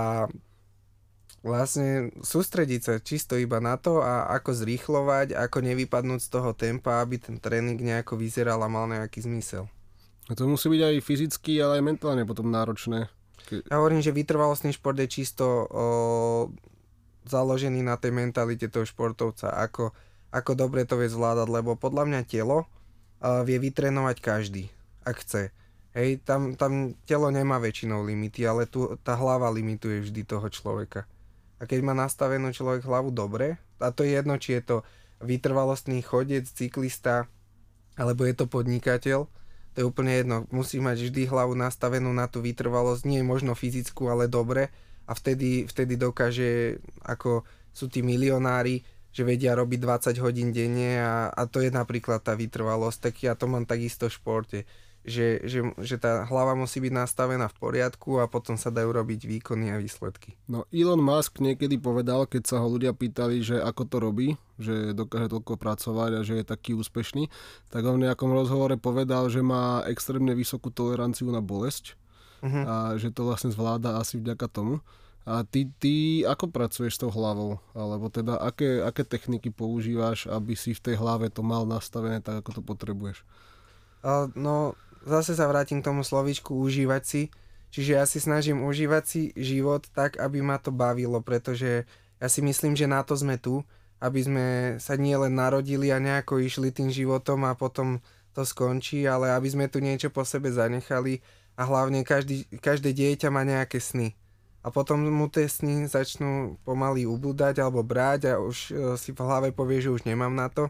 vlastne sústrediť sa čisto iba na to a ako zrýchlovať, ako nevypadnúť z toho tempa, aby ten tréning nejako vyzeral a mal nejaký zmysel. A to musí byť aj fyzicky, ale aj mentálne potom náročné. Ke... Ja hovorím, že vytrvalostný šport je čisto o, založený na tej mentalite toho športovca, ako, ako dobre to vie zvládať, lebo podľa mňa telo uh, vie vytrénovať každý, ak chce. Hej, tam, tam telo nemá väčšinou limity, ale tu, tá hlava limituje vždy toho človeka. A keď má nastavenú človek hlavu dobre, a to je jedno, či je to vytrvalostný chodec, cyklista, alebo je to podnikateľ, to je úplne jedno. Musí mať vždy hlavu nastavenú na tú vytrvalosť, nie možno fyzickú, ale dobre, a vtedy, vtedy dokáže, ako sú tí milionári, že vedia robiť dvadsať hodín denne a, a to je napríklad tá vytrvalosť, tak ja to mám takisto v športe. Že, že, že tá hlava musí byť nastavená v poriadku a potom sa dajú robiť výkony a výsledky. No Elon Musk niekedy povedal, keď sa ho ľudia pýtali, že ako to robí, že dokáže toľko pracovať a že je taký úspešný, tak on v nejakom rozhovore povedal, že má extrémne vysokú toleranciu na bolesť uh-huh. a že to vlastne zvláda asi vďaka tomu. A ty, ty ako pracuješ s tou hlavou? Alebo teda aké, aké techniky používaš, aby si v tej hlave to mal nastavené tak, ako to potrebuješ? Uh, no... Zase sa vrátim k tomu slovíčku užívať si. Čiže ja si snažím užívať si život tak, aby ma to bavilo, pretože ja si myslím, že na to sme tu, aby sme sa nie len narodili a nejako išli tým životom a potom to skončí, ale aby sme tu niečo po sebe zanechali a hlavne každý, každé dieťa má nejaké sny. A potom mu tie sny začnú pomaly ubúdať alebo brať a už si v hlave povie, že už nemám na to.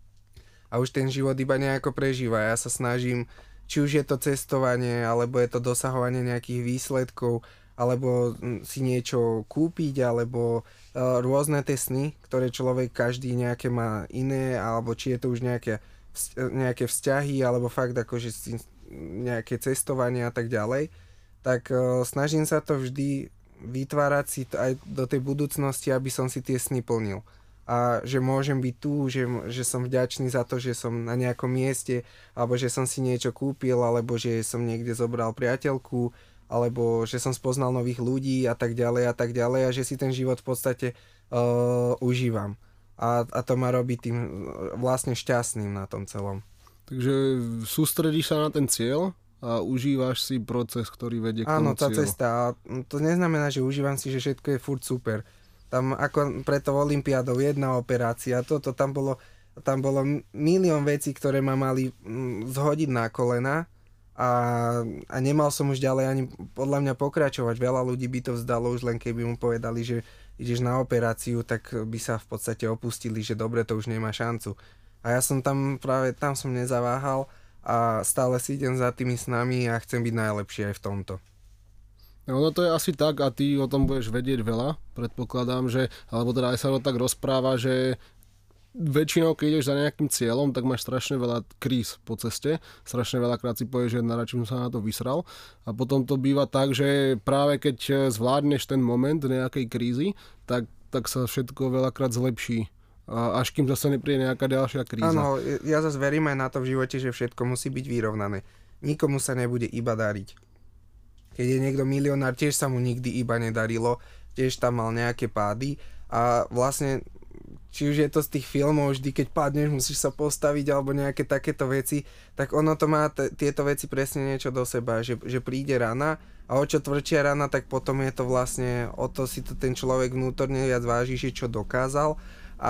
A už ten život iba nejako prežíva. Ja sa snažím, či už je to cestovanie, alebo je to dosahovanie nejakých výsledkov, alebo si niečo kúpiť, alebo uh, rôzne tie sny, ktoré človek každý nejaké má iné, alebo či je to už nejaké, nejaké vzťahy, alebo fakt akože si nejaké cestovanie a tak ďalej, tak uh, snažím sa to vždy vytvárať si aj do tej budúcnosti, aby som si tie sny plnil. A že môžem byť tu, že, že som vďačný za to, že som na nejakom mieste, alebo že som si niečo kúpil, alebo že som niekde zobral priateľku, alebo že som spoznal nových ľudí a tak ďalej a tak ďalej a že si ten život v podstate uh, užívam. A, a to ma robí tým vlastne šťastným na tom celom. Takže sústredíš sa na ten cieľ a užívaš si proces, ktorý vedie k tomu cieľu. Áno, tá cesta. A to neznamená, že užívam si, že všetko je furt super. Tam ako preto olympiádou jedna operácia, toto tam bolo, tam bolo milión vecí, ktoré ma mali zhodiť na kolena a, a nemal som už ďalej ani podľa mňa pokračovať. Veľa ľudí by to vzdalo už len keby mu povedali, že ideš na operáciu, tak by sa v podstate opustili, že dobre, to už nemá šancu. A ja som tam práve, tam som nezaváhal a stále si idem za tými snami a chcem byť najlepší aj v tomto. No, no to je asi tak a ty o tom budeš vedieť veľa, predpokladám, že, alebo teda aj sa to tak rozpráva, že väčšinou, keď ideš za nejakým cieľom, tak máš strašne veľa kríz po ceste, strašne veľakrát si povieš, že naradším som sa na to vysral a potom to býva tak, že práve keď zvládneš ten moment nejakej krízy, tak, tak sa všetko veľakrát zlepší. Až kým zase nepríde nejaká ďalšia kríza. Áno, ja zase verím aj na to v živote, že všetko musí byť vyrovnané. Nikomu sa nebude iba dariť. Keď je niekto milionár, tiež sa mu nikdy iba nedarilo, tiež tam mal nejaké pády a vlastne, či už je to z tých filmov, vždy keď padneš, musíš sa postaviť alebo nejaké takéto veci, tak ono to má t- tieto veci presne niečo do seba, že, že príde rana a o čo tvrdšia rana, tak potom je to vlastne, o to si to ten človek vnútorne viac váži, že čo dokázal a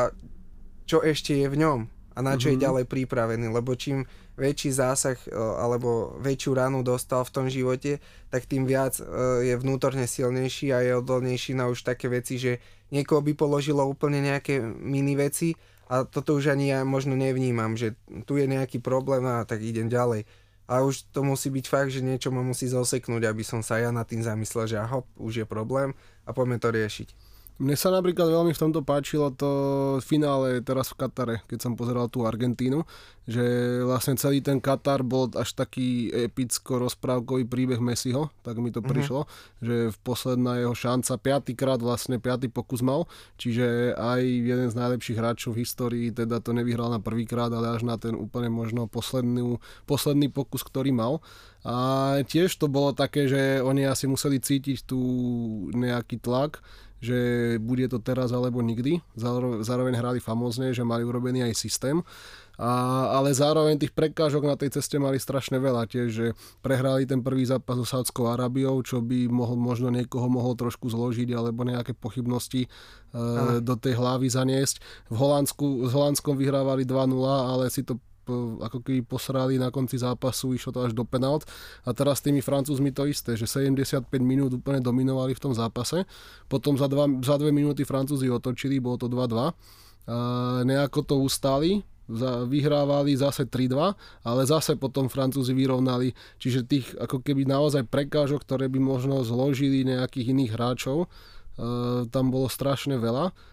čo ešte je v ňom a na čo mm-hmm. je ďalej pripravený, lebo čím väčší zásah alebo väčšiu ranu dostal v tom živote, tak tým viac je vnútorne silnejší a je odolnejší na už také veci, že niekoho by položilo úplne nejaké mini veci a toto už ani ja možno nevnímam, že tu je nejaký problém a tak idem ďalej. A už to musí byť fakt, že niečo ma musí zoseknúť, aby som sa ja nad tým zamyslel, že hop, už je problém a poďme to riešiť. Mne sa napríklad veľmi v tomto páčilo to finále teraz v Katare, keď som pozeral tú Argentínu, že vlastne celý ten Katar bol až taký epicko-rozprávkový príbeh Messiho, tak mi to mm-hmm. prišlo, že v posledná jeho šanca, piatýkrát vlastne piatý pokus mal, čiže aj jeden z najlepších hráčov v histórii teda to nevyhral na prvýkrát, ale až na ten úplne možno posledný, posledný pokus, ktorý mal. A tiež to bolo také, že oni asi museli cítiť tu nejaký tlak, že bude to teraz alebo nikdy. Zároveň hrali famózne, že mali urobený aj systém. A, ale zároveň tých prekážok na tej ceste mali strašne veľa. Tiež, že prehrali ten prvý zápas so Saudskou Arábiou, čo by mohol, možno niekoho mohol trošku zložiť alebo nejaké pochybnosti e, do tej hlavy zaniesť. V Holandsku, s Holandskom vyhrávali dva nula, ale si to ako keby posrali na konci zápasu, išlo to až do penalt a teraz s tými Francúzmi to isté, že sedemdesiatpäť minút úplne dominovali v tom zápase, potom za, dva, za dve minúty Francúzi otočili, bolo to dva dva a nejako to ustáli, za, vyhrávali zase tri dva, ale zase potom Francúzi vyrovnali, čiže tých ako keby naozaj prekážok, ktoré by možno zložili nejakých iných hráčov, Uh, tam bolo strašne veľa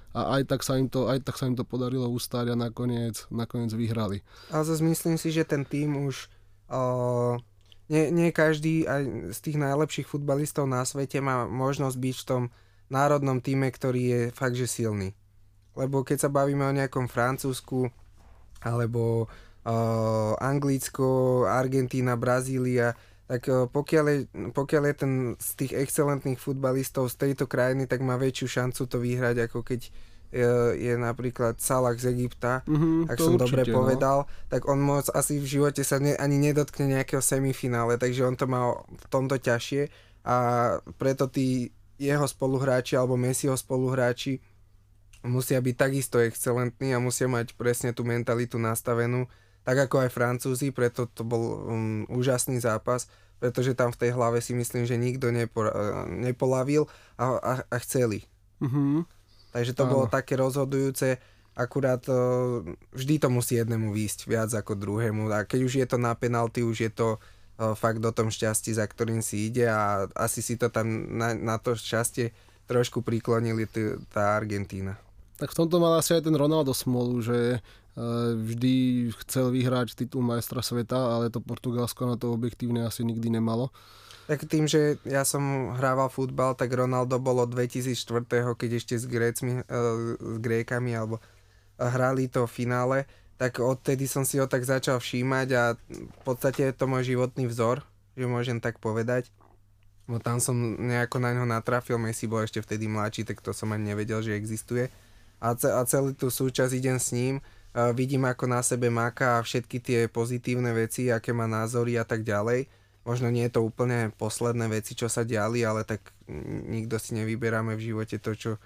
a aj tak sa im to, aj tak sa im to podarilo ustať a nakoniec, nakoniec vyhrali. Ale zase myslím si, že ten tým už uh, nie, nie každý aj z tých najlepších futbalistov na svete má možnosť byť v tom národnom tíme, ktorý je fakt, že silný. Lebo keď sa bavíme o nejakom Francúzsku alebo uh, Anglicko, Argentína, Brazília, tak uh, pokiaľ, je, pokiaľ je ten z tých excelentných futbalistov z tejto krajiny, tak má väčšiu šancu to vyhrať, ako keď uh, je napríklad Salah z Egypta, mm-hmm, ak som určite, dobre no. povedal, tak on moc asi v živote sa ne, ani nedotkne nejakého semifinále, takže on to má v tomto ťažšie a preto tí jeho spoluhráči alebo Messiho spoluhráči musia byť takisto excelentní a musia mať presne tú mentalitu nastavenú, tak ako aj Francúzi, preto to bol um, úžasný zápas, pretože tam v tej hlave si myslím, že nikto nepo, nepolavil a, a, a chceli. Mm-hmm. Takže to Áno. bolo také rozhodujúce, akurát uh, vždy to musí jednému výjsť viac ako druhému a keď už je to na penalty, už je to uh, fakt o tom šťastí, za ktorým si ide a asi si to tam na, na to šťastie trošku priklonili t- tá Argentína. Tak v tomto mal asi aj ten Ronaldo smolu, že vždy chcel vyhrať titul majstra sveta, ale to Portugalsko na to objektívne asi nikdy nemalo. Tak tým, že ja som hrával futbal, tak Ronaldo bolo dvetisícštyri, keď ešte s, Grécmi, s Grékami alebo hrali to v finále, tak odtedy som si ho tak začal všímať a v podstate je to môj životný vzor, že môžem tak povedať. Bo tam som nejako na ňo natrafil, Messi bol ešte vtedy mladší, tak to som ani nevedel, že existuje. A, ce- a celý tú súčasť idem s ním, uh, vidím ako na sebe máka a všetky tie pozitívne veci, aké má názory a tak ďalej. Možno nie je to úplne posledné veci, čo sa diali, ale tak nikto si nevyberáme v živote to, čo uh,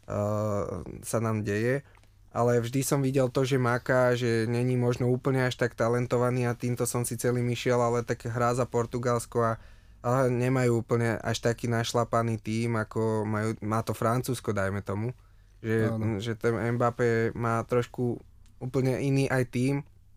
sa nám deje. Ale vždy som videl to, že máka, že není možno úplne až tak talentovaný a týmto som si celý myšiel, ale tak hrá za Portugalsko a, a nemajú úplne až taký našlapaný tím, ako majú, má to Francúzsko, dajme tomu. Že, že ten Mbappé má trošku úplne iný aj tým,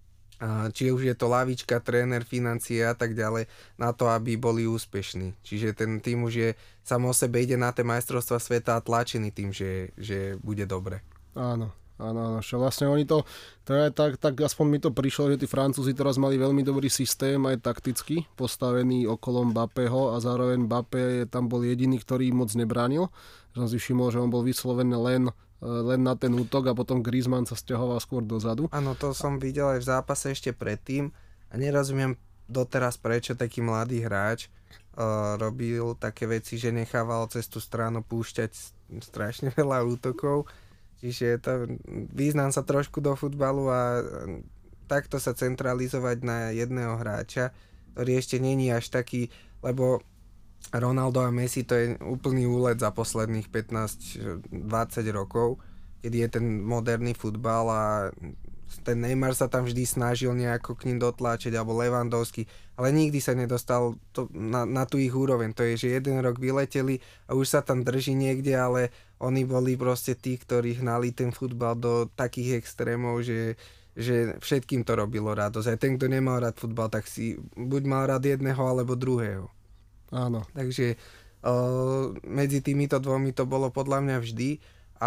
či už je to lavička, tréner, financie a tak ďalej, na to, aby boli úspešní. Čiže ten tým už je samo o sebe ide na tie majstrovstvá sveta a tlačený tým, že, že bude dobre. Áno. Áno, áno, čo vlastne oni to, to je tak, tak aspoň mi to prišlo, že tí Francúzi teraz mali veľmi dobrý systém, aj takticky, postavený okolo Mbappého a zároveň Mbappé tam bol jediný, ktorý moc nebránil. Som si všimol, že on bol vyslovený len, len na ten útok a potom Griezmann sa sťahoval skôr dozadu. Áno, to som videl aj v zápase ešte predtým a nerozumiem doteraz, prečo taký mladý hráč uh, robil také veci, že nechával cez tú stranu púšťať strašne veľa útokov. Čiže to význam sa trošku do futbalu a takto sa centralizovať na jedného hráča, ktorý ešte není až taký, lebo Ronaldo a Messi to je úplný úlet za posledných pätnásť dvadsať rokov, kedy je ten moderný futbal a ten Neymar sa tam vždy snažil nejako k ním dotláčať, alebo Lewandowski, ale nikdy sa nedostal to, na, na tú ich úroveň. To je, že jeden rok vyleteli a už sa tam drží niekde, ale oni boli proste tí, ktorí hnali ten futbal do takých extrémov, že, že všetkým to robilo radosť. Aj ten, kto nemal rád futbal, tak si buď mal rád jedného, alebo druhého. Áno. Takže uh, medzi týmito dvomi to bolo podľa mňa vždy a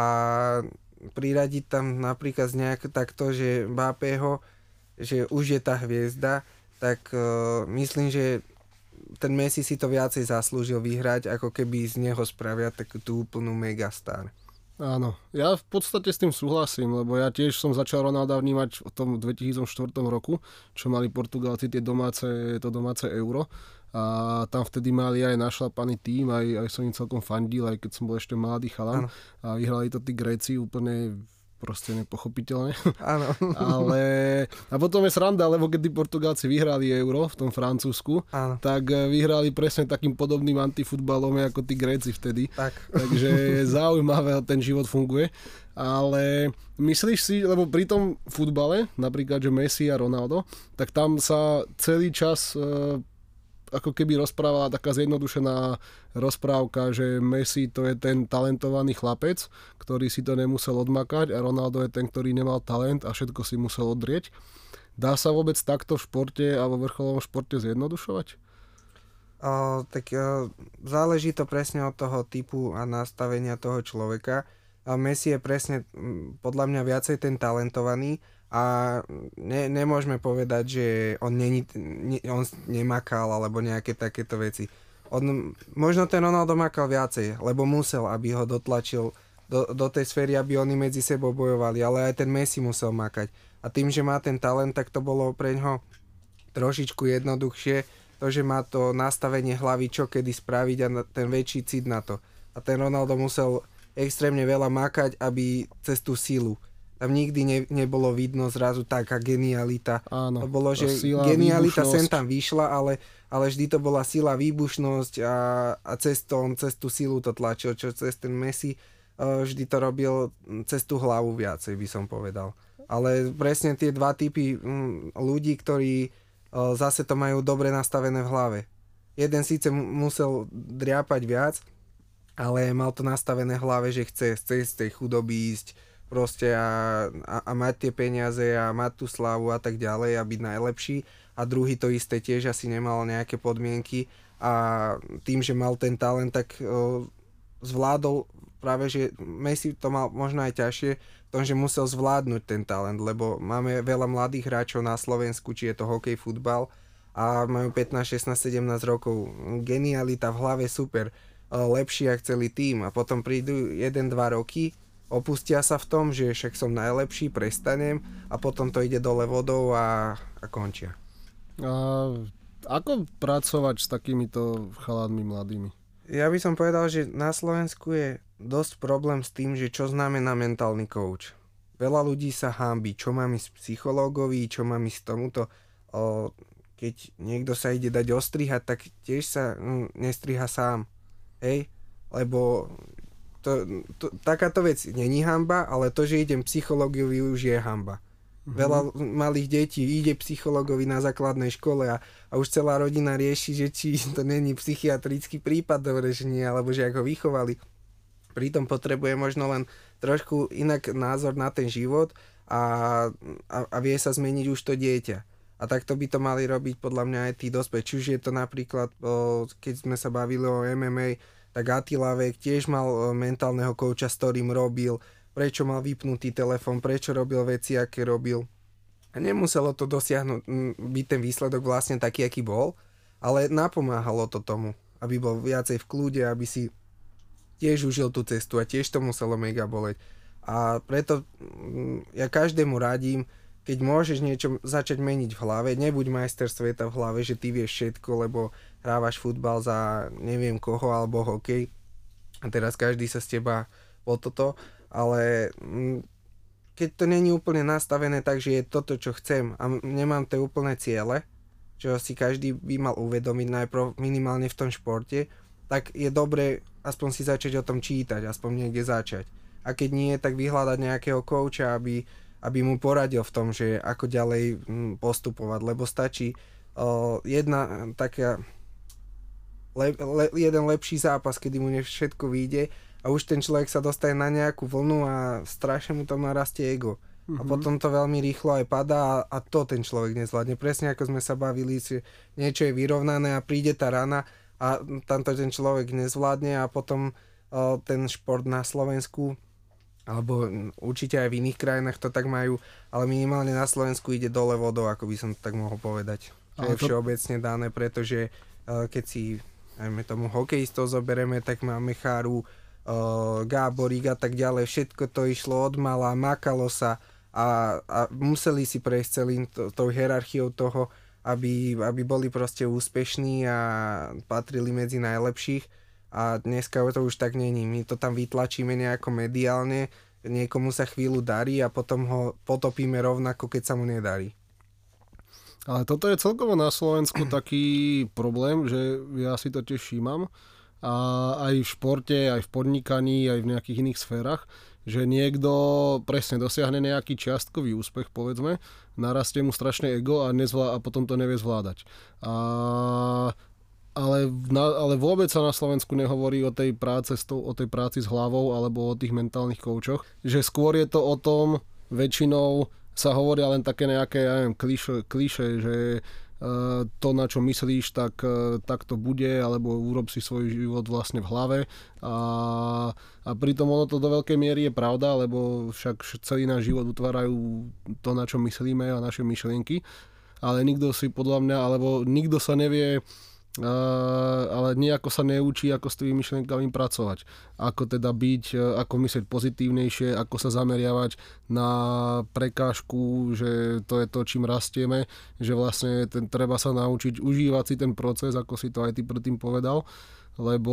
priradiť tam napríklad nejak takto, že Mbappého, že už je tá hviezda, tak uh, myslím, že ten Messi si to viacej zaslúžil vyhrať, ako keby z neho spravia takú tú úplnú megastar. Áno, ja v podstate s tým súhlasím, lebo ja tiež som začal Ronalda vnímať v tom dvetisícštyri roku, čo mali Portugálci tie domáce, to domáce euro a tam vtedy mali aj našlapaný tím, aj, aj som im celkom fandil, aj keď som bol ešte mladý chalan. Áno. A vyhrali to tí Gréci úplne proste nepochopiteľne. Áno. Ale a potom je sranda, lebo keď tí Portugálci vyhrali euro v tom Francúzsku, áno, tak vyhrali presne takým podobným antifutbalom ako tí Gréci vtedy. Tak. Takže zaujímavé, ten život funguje. Ale myslíš si, lebo pri tom futbale, napríklad, že Messi a Ronaldo, tak tam sa celý čas e, ako keby rozprávala taká zjednodušená rozprávka, že Messi to je ten talentovaný chlapec, ktorý si to nemusel odmakať a Ronaldo je ten, ktorý nemal talent a všetko si musel odrieť. Dá sa vôbec takto v športe a vo vrcholovom športe zjednodušovať? O, tak o, záleží to presne od toho typu a nastavenia toho človeka. A Messi je presne podľa mňa viacej ten talentovaný a ne, nemôžeme povedať, že on, není, ne, on nemakal alebo nejaké takéto veci. On, možno ten Ronaldo makal viacej, lebo musel, aby ho dotlačil do, do tej sféry, aby oni medzi sebou bojovali, ale aj ten Messi musel makať. A tým, že má ten talent, tak to bolo pre ňoho trošičku jednoduchšie, to, že má to nastavenie hlavy, čo kedy spraviť a ten väčší cit na to. A ten Ronaldo musel extrémne veľa makať, aby cez tú sílu. Tam nikdy ne, nebolo vidno zrazu taká genialita. Áno, to bolo, že sila, genialita výbušnosť. sem tam vyšla, ale, ale vždy to bola sila, výbušnosť a, a cez, to, on cez tú silu to tlačil, čo cez ten Messi uh, vždy to robil cez tú hlavu viacej, by som povedal. Ale presne tie dva typy um, ľudí, ktorí uh, zase to majú dobre nastavené v hlave. Jeden síce musel driapať viac, ale mal to nastavené v hlave, že chce, chce z tej chudoby ísť proste a, a, a mať tie peniaze a mať tú slávu a tak ďalej a byť najlepší. A druhý to isté tiež asi nemal nejaké podmienky a tým, že mal ten talent, tak o, zvládol práve, že Messi to mal možno aj ťažšie v tom, že musel zvládnuť ten talent, lebo máme veľa mladých hráčov na Slovensku, či je to hokej, futbal a majú pätnásť, šestnásť, sedemnásť rokov. Genialita v hlave, super. Lepší ako celý tým a potom prídu jeden dva roky, opustia sa v tom, že však som najlepší, prestanem a potom to ide dole vodou a, a končia. A ako pracovať s takýmito chalanmi mladými? Ja by som povedal, že na Slovensku je dosť problém s tým, že čo znamená mentálny coach. Veľa ľudí sa hanbí, čo mám ísť psychológovi, čo mám ísť tomuto. O, keď niekto sa ide dať ostrihať, tak tiež sa mm, nestriha sám. Hej, lebo to, to, takáto vec není hanba, ale to, že idem psychológovi, už je hanba. Mm-hmm. Veľa malých detí ide psychológovi na základnej škole a, a už celá rodina rieši, že či to není psychiatrický prípad, dobre, že nie, alebo že ako vychovali. Pritom potrebuje možno len trošku inak názor na ten život a, a, a vie sa zmeniť už to dieťa. A takto by to mali robiť podľa mňa aj tí dospelí. Či už je to napríklad, keď sme sa bavili o em em á, tak Attila Vek tiež mal mentálneho kouča, s ktorým robil, prečo mal vypnutý telefón, prečo robil veci, aké robil. A nemuselo to dosiahnuť, byť ten výsledok vlastne taký, aký bol, ale napomáhalo to tomu, aby bol viacej v kľude, aby si tiež užil tú cestu a tiež to muselo mega boleť. A preto ja každému radím, keď môžeš niečo začať meniť v hlave, nebuď majster sveta v hlave, že ty vieš všetko, lebo hrávaš futbal za neviem koho alebo hokej a teraz každý sa z teba po toto, ale keď to není úplne nastavené tak, že je toto, čo chcem a nemám tie úplné ciele, čo si každý by mal uvedomiť najprv minimálne v tom športe, tak je dobre aspoň si začať o tom čítať, aspoň niekde začať. A keď nie, tak vyhľadať nejakého kouča, aby aby mu poradil v tom, že ako ďalej postupovať, lebo stačí uh, jedna taká le, le, jeden lepší zápas, kedy mu všetko vyjde a už ten človek sa dostane na nejakú vlnu a strašne mu tam narastie ego. Mm-hmm. A potom to veľmi rýchlo aj padá a, a to ten človek nezvládne. Presne ako sme sa bavili, že niečo je vyrovnané a príde tá rana a tamto ten človek nezvládne a potom uh, ten šport na Slovensku alebo určite aj v iných krajinách to tak majú, ale minimálne na Slovensku ide dole vodou, ako by som to tak mohol povedať. To je to všeobecne dané, pretože uh, keď si, ajme tomu, hokejistov zoberieme, tak máme Cháru, uh, Gáborík a tak ďalej, všetko to išlo od mala, makalo sa a, a museli si prejsť celým to, tou hierarchiou toho, aby, aby boli proste úspešní a patrili medzi najlepších. A dneska to už tak není. My to tam vytlačíme nejako mediálne, niekomu sa chvíľu darí a potom ho potopíme rovnako, keď sa mu nedarí. Ale toto je celkovo na Slovensku taký problém, že ja si to tiež všímam. A aj v športe, aj v podnikaní, aj v nejakých iných sférach, že niekto presne dosiahne nejaký čiastkový úspech, povedzme, narastie mu strašné ego a, nezvlá- a potom to nevie zvládať. A Ale, na, ale vôbec sa na Slovensku nehovorí o tej, práce, o tej práci s hlavou alebo o tých mentálnych koučoch. Že skôr je to o tom, väčšinou sa hovoria len také nejaké, ja neviem, kliše, kliše že to, na čo myslíš, tak, tak to bude, alebo urob si svoj život vlastne v hlave. A, a pritom ono to do veľkej miery je pravda, lebo však celý náš život utvárajú to, na čo myslíme a naše myšlienky. Ale nikto si podľa mňa, alebo nikto sa nevie, Uh, ale nejako sa neučí, ako s tými myšlienkami pracovať. Ako teda byť, ako myslieť pozitívnejšie, ako sa zameriavať na prekážku, že to je to, čím rastieme, že vlastne ten, treba sa naučiť užívať si ten proces, ako si to aj ty predtým povedal, lebo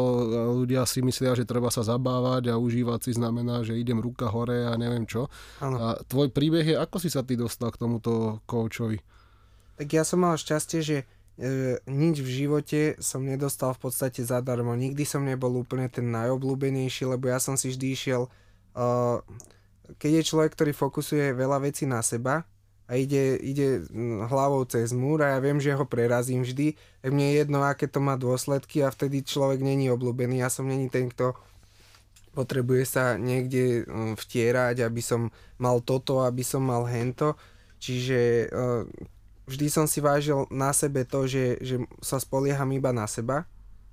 ľudia si myslia, že treba sa zabávať a užívať si znamená, že idem ruka hore a neviem čo. Ano. A tvoj príbeh je, ako si sa ty dostal k tomuto koučovi? Tak ja som mal šťastie, že E, nič v živote som nedostal v podstate zadarmo. Nikdy som nebol úplne ten najobľúbenejší, lebo ja som si vždy išiel, uh, keď je človek, ktorý fokusuje veľa vecí na seba a ide, ide hlavou cez múr a ja viem, že ho prerazím vždy, tak mne je jedno, aké to má dôsledky a vtedy človek není obľúbený. Ja som není ten, kto potrebuje sa niekde vtierať, aby som mal toto, aby som mal hento. Čiže uh, vždy som si vážil na sebe to, že, že sa spolieham iba na seba.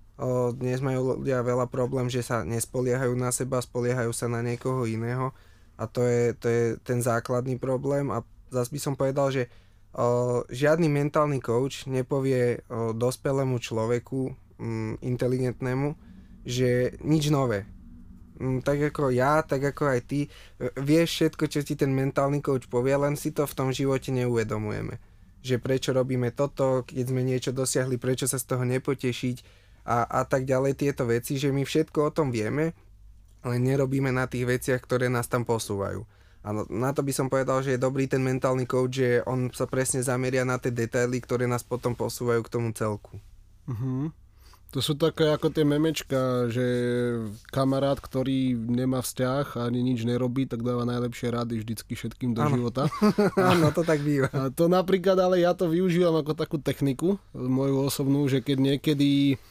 O, dnes majú ľudia veľa problém, že sa nespoliehajú na seba, spoliehajú sa na niekoho iného. A to je, to je ten základný problém. A zase by som povedal, že o, žiadny mentálny coach nepovie o, dospelému človeku, m, inteligentnému, že nič nové. M, tak ako ja, tak ako aj ty, vieš všetko, čo ti ten mentálny coach povie, len si to v tom živote neuvedomujeme. Že prečo robíme toto, keď sme niečo dosiahli, prečo sa z toho nepotešiť a, a tak ďalej, tieto veci, že my všetko o tom vieme, ale nerobíme na tých veciach, ktoré nás tam posúvajú. A na to by som povedal, že je dobrý ten mentálny coach, že on sa presne zameria na tie detaily, ktoré nás potom posúvajú k tomu celku. Mhm. To sú také ako tie memečka, že kamarát, ktorý nemá vzťah ani nič nerobí, tak dáva najlepšie rady vždycky všetkým do ano. života. Áno, to tak býva. A to napríklad, ale ja to využívam ako takú techniku, moju osobnú, že keď niekedy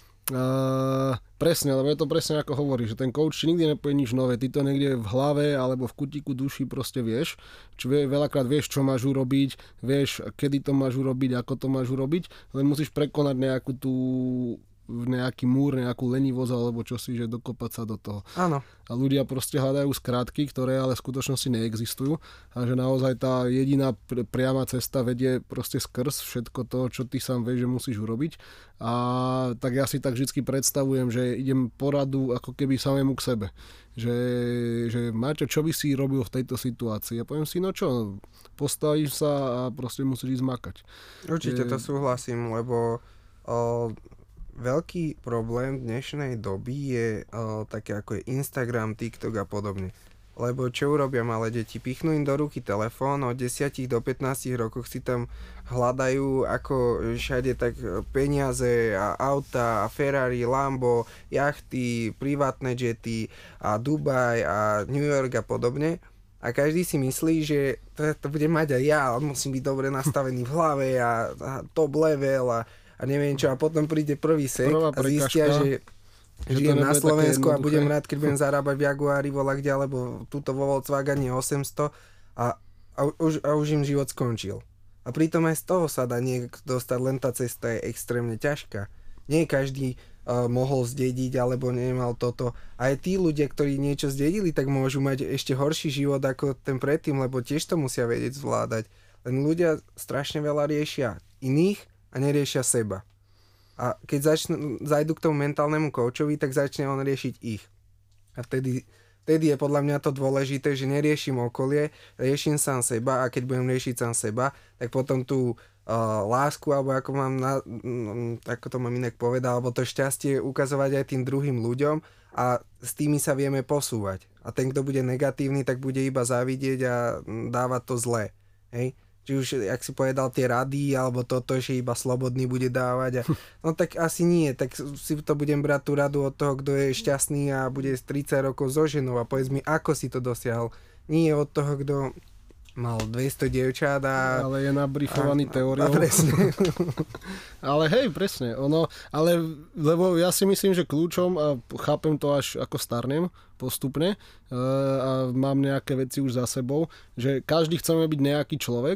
uh, presne, lebo je to presne ako hovorí, že ten coach ti nikdy nepovie nič nové, ty to niekde v hlave alebo v kutíku duši proste vieš, čo veľakrát vieš, čo máš urobiť, vieš, kedy to máš urobiť, ako to máš urobiť, len musíš prekonať nejakú tú nejaký múr, nejakú lenivosť alebo čosi, že dokopať sa do toho. Áno. A ľudia proste hľadajú skratky, ktoré ale v skutočnosti neexistujú a že naozaj tá jediná pr- priama cesta vedie proste skrz všetko to, čo ty sám vieš, že musíš urobiť. A tak ja si tak vždy predstavujem, že idem poradu ako keby samému k sebe. Že, že Maťo, čo by si robil v tejto situácii? Ja poviem si, no čo, postavíš sa a proste musíš ísť makať. Určite že... to súhlasím, lebo o, veľký problém dnešnej doby je o, také ako je Instagram, TikTok a podobne. Lebo čo urobia malé deti? Pichnú im do ruky telefón, od desať do pätnásť rokov si tam hľadajú ako všade tak peniaze a auta a Ferrari, Lambo, jachty, privátne jety a Dubaj a New York a podobne. A každý si myslí, že to, to bude mať aj ja, ale musím byť dobre nastavený v hlave a, a top level a a neviem čo, a potom príde prvý sek a zistia, že žijem na Slovensku a budem rád, keď budem zarábať v Jaguari volakde, alebo tuto vo Volkswagene osemsto a, a, už, a už im život skončil. A pritom aj z toho sa dá niekto dostať, len tá cesta je extrémne ťažká. Nie každý uh, mohol zdediť, alebo nemal toto. Aj tí ľudia, ktorí niečo zdedili, tak môžu mať ešte horší život ako ten predtým, lebo tiež to musia vedieť zvládať. Len ľudia strašne veľa riešia iných a neriešia seba. A keď začnú, zajdu k tomu mentálnemu koučovi, tak začne on riešiť ich. A vtedy, vtedy je podľa mňa to dôležité, že neriešim okolie, riešim sám seba a keď budem riešiť sám seba, tak potom tú uh, lásku, alebo ako mám na, um, ako to mám inak povedať, alebo to šťastie ukazovať aj tým druhým ľuďom a s tými sa vieme posúvať. A ten, kto bude negatívny, tak bude iba závidieť a dávať to zlé. Hej? Či už, jak si povedal, tie rady, alebo toto, že iba slobodný bude dávať. A, no tak asi nie, tak si to budem brať tú radu od toho, kto je šťastný a bude tridsať rokov so ženou a povedz mi, ako si to dosiahol. Nie od toho, kto mal dvesto dievčat a... Ale je nabrifovaný a, teóriou. A presne. Ale hej, presne. Ono, ale, lebo ja si myslím, že kľúčom, a chápem to až ako starnem postupne, a mám nejaké veci už za sebou, že každý chceme byť nejaký človek,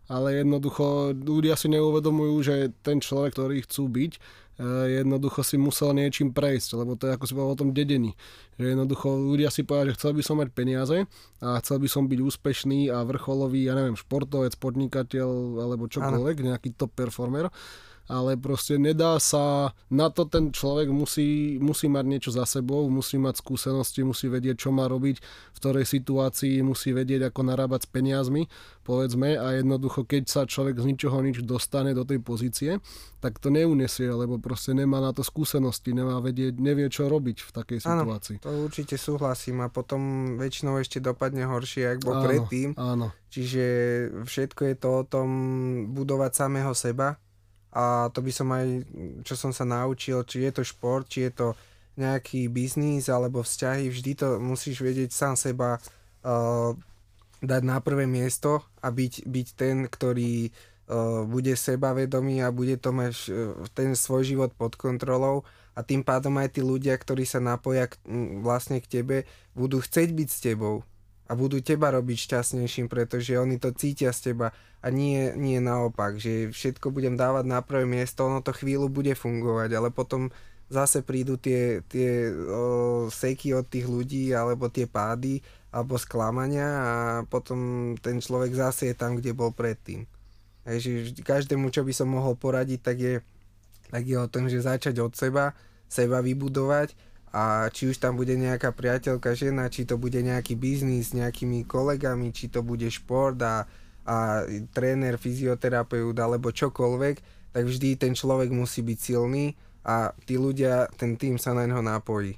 ale jednoducho ľudia si neuvedomujú, že ten človek, ktorý chcú byť, jednoducho si musel niečím prejsť, lebo to je ako si povedal o tom dedení. Že jednoducho ľudia si povedia, že chcel by som mať peniaze a chcel by som byť úspešný a vrcholový, ja neviem, športovec, podnikateľ alebo čokoľvek, ano. Nejaký top performer. Ale proste nedá sa, na to ten človek musí, musí mať niečo za sebou, musí mať skúsenosti, musí vedieť, čo má robiť, v ktorej situácii, musí vedieť, ako narábať s peniazmi, povedzme, a jednoducho, keď sa človek z ničoho nič dostane do tej pozície, tak to neunesie, lebo proste nemá na to skúsenosti, nemá vedieť, nevie, čo robiť v takej situácii. Áno, to určite súhlasím a potom väčšinou ešte dopadne horšie, ako bol áno, predtým. Áno. Čiže všetko je to o tom budovať samého seba. A to by som aj, čo som sa naučil, či je to šport, či je to nejaký biznis alebo vzťahy, vždy to musíš vedieť sám seba uh, dať na prvé miesto a byť, byť ten, ktorý uh, bude sebavedomý a bude to mať uh, ten svoj život pod kontrolou a tým pádom aj tí ľudia, ktorí sa napoja k, m, vlastne k tebe, budú chcieť byť s tebou a budú teba robiť šťastnejším, pretože oni to cítia z teba a nie, nie naopak, že všetko budem dávať na prvé miesto, ono to chvíľu bude fungovať, ale potom zase prídu tie, tie o, seky od tých ľudí, alebo tie pády, alebo sklamania a potom ten človek zase je tam, kde bol predtým. Takže každému, čo by som mohol poradiť, tak je, tak je o tom, že začať od seba, seba vybudovať a či už tam bude nejaká priateľka, žena, či to bude nejaký biznis s nejakými kolegami, či to bude šport a a tréner, fyzioterapeut alebo čokoľvek, tak vždy ten človek musí byť silný a tí ľudia, ten tým sa na neho napojí.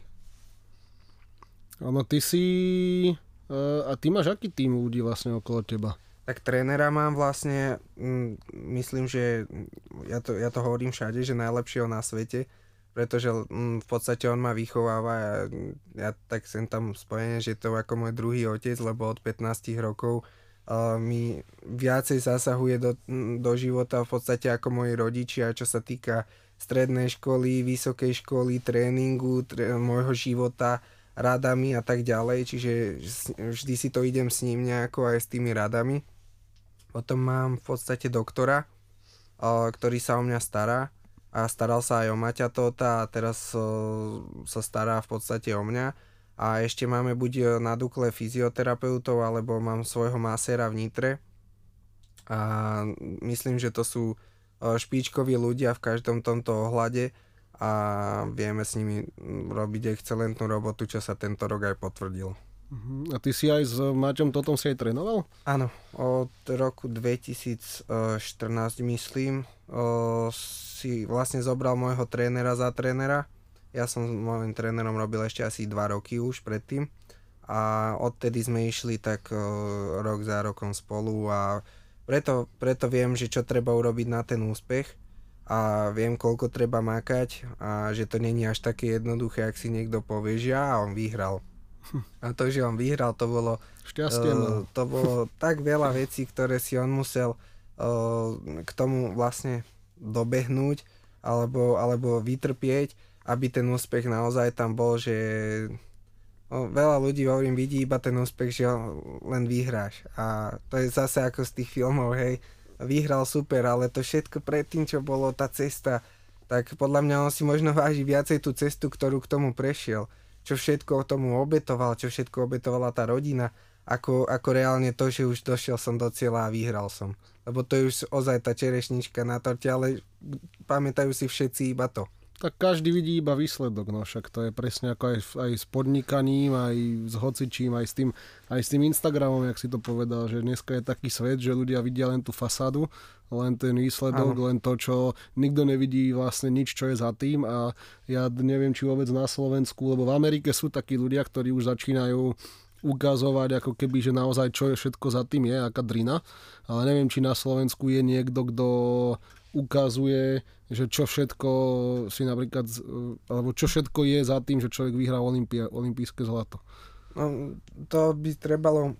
Áno, ty si... A ty máš aký tým ľudí vlastne okolo teba? Tak trénera mám vlastne, myslím, že ja to, ja to hovorím všade, že najlepšieho na svete, pretože v podstate on ma vychováva a ja tak sem tam spojené, že to ako môj druhý otec, lebo od pätnásť rokov Uh, mi viacej zasahuje do, do života v podstate ako moji rodičia, čo sa týka strednej školy, vysokej školy, tréningu, tré, môjho života, radami a tak ďalej, čiže vždy si to idem s ním nejako aj s tými radami. Potom mám v podstate doktora, uh, ktorý sa o mňa stará a staral sa aj o Maťatota a teraz uh, sa stará v podstate o mňa. A ešte máme buď na Dukle fyzioterapeutov, alebo mám svojho maséra v Nitre. A myslím, že to sú špičkoví ľudia v každom tomto ohľade a vieme s nimi robiť excelentnú robotu, čo sa tento rok aj potvrdil. A ty si aj s Maťom Totom si aj trénoval? Áno, od roku dvetisícštrnásť myslím si vlastne zobral môjho trénera za trénera. Ja som s môjim trénerom robil ešte asi dva roky už predtým a odtedy sme išli tak uh, rok za rokom spolu a preto, preto viem, že čo treba urobiť na ten úspech a viem, koľko treba makať a že to není až také jednoduché, ak si niekto povie, že a on vyhral. A to, že on vyhral, to bolo, šťastie, uh, to bolo tak veľa vecí, ktoré si on musel uh, k tomu vlastne dobehnúť alebo, alebo vytrpieť, aby ten úspech naozaj tam bol, že no, veľa ľudí, hovorím, vidí iba ten úspech, že len vyhráš. A to je zase ako z tých filmov, hej, vyhral super, ale to všetko predtým, čo bolo tá cesta, tak podľa mňa on si možno váži viacej tú cestu, ktorú k tomu prešiel. Čo všetko tomu obetoval, čo všetko obetovala tá rodina, ako, ako reálne to, že už došiel som do cieľa a vyhral som. Lebo to je už ozaj tá čerešnička na torte, ale pamätajú si všetci iba to. Tak každý vidí iba výsledok, no však to je presne ako aj, aj s podnikaním, aj s hocičím, aj s tým, aj s tým Instagramom, jak si to povedal, že dneska je taký svet, že ľudia vidia len tú fasádu, len ten výsledok, ano. Len to, čo nikto nevidí vlastne nič, čo je za tým a ja neviem, či vôbec na Slovensku, lebo v Amerike sú takí ľudia, ktorí už začínajú ukazovať ako keby, že naozaj čo je všetko za tým je, aká drina, ale neviem, či na Slovensku je niekto, kto ukazuje, že čo všetko si napríklad, alebo čo všetko je za tým, že človek vyhrá olympia, olympijské zlato. No, to by trebalo,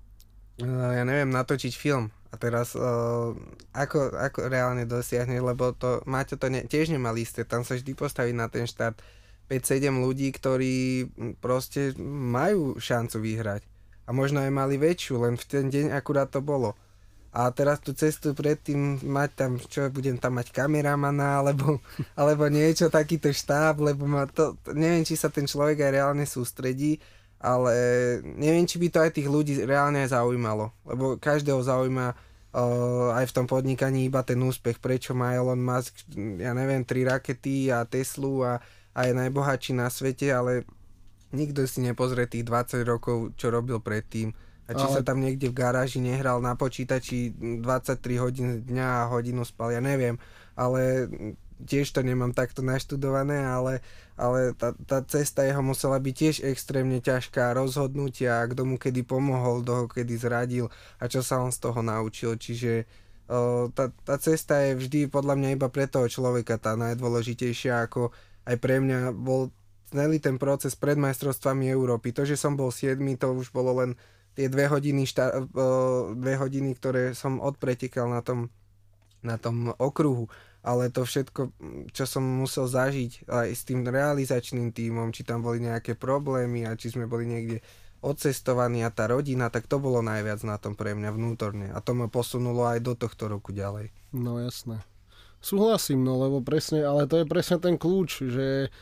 ja neviem, natočiť film. A teraz, uh, ako, ako reálne dosiahne, lebo to, Maťo to ne, tiež nemal isté, tam sa vždy postaví na ten štart päť sedem ľudí, ktorí proste majú šancu vyhrať. A možno aj mali väčšiu, len v ten deň akurát to bolo. A teraz tú cestu predtým mať tam, čo budem tam mať kameramana, alebo, alebo niečo, takýto štáb, lebo ma to, neviem, či sa ten človek aj reálne sústredí, ale neviem, či by to aj tých ľudí reálne aj zaujímalo, lebo každého zaujíma uh, aj v tom podnikaní iba ten úspech, prečo má Elon Musk, ja neviem, tri rakety a Teslu a, a je najbohatší na svete, ale nikto si nepozrie tých dvadsať rokov, čo robil predtým. A či ale... sa tam niekde v garáži nehral na počítači dvadsaťtri hodín dňa a hodinu spal, ja neviem. Ale tiež to nemám takto naštudované, ale, ale tá, tá cesta jeho musela byť tiež extrémne ťažká. Rozhodnutia, kto mu kedy pomohol, kto ho kedy zradil a čo sa on z toho naučil. Čiže o, tá, tá cesta je vždy podľa mňa iba pre toho človeka tá najdôležitejšia, ako aj pre mňa bol celý ten proces pred majstrovstvami Európy. To, že som bol siedmy, to už bolo len tie dve hodiny, šta, dve hodiny, ktoré som odpretekal na tom, na tom okruhu. Ale to všetko, čo som musel zažiť aj s tým realizačným tímom, či tam boli nejaké problémy a či sme boli niekde odcestovaní a tá rodina, tak to bolo najviac na tom pre mňa vnútorne. A to ma posunulo aj do tohto roku ďalej. No jasné. Súhlasím, no lebo presne, ale to je presne ten kľúč, že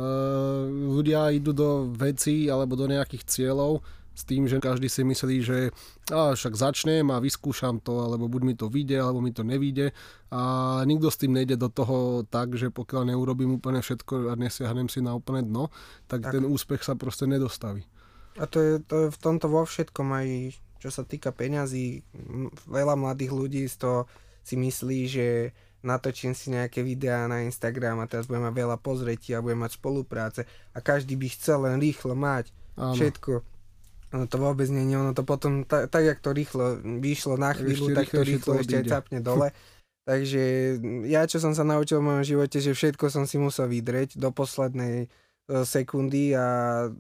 uh, ľudia idú do vecí alebo do nejakých cieľov s tým, že každý si myslí, že á, však začnem a vyskúšam to, alebo buď mi to vyjde, alebo mi to nevyjde. A nikto s tým nejde do toho tak, že pokiaľ neurobím úplne všetko a nesiahnem si na úplne dno, tak, tak ten úspech sa proste nedostaví. A to je, to je v tomto vo všetkom aj, čo sa týka peňazí. Veľa mladých ľudí z toho si myslí, že natočím si nejaké videá na Instagram a teraz budem mať veľa pozretí a budem mať spolupráce a každý by chcel len rýchlo mať Áno. všetko. Ono to vôbec nie je, ono to potom, tak, tak jak to rýchlo vyšlo na chvíľu, tak to rýchlo ešte aj capne dole. Takže ja, čo som sa naučil v mojom živote, že všetko som si musel vydreť do poslednej sekundy a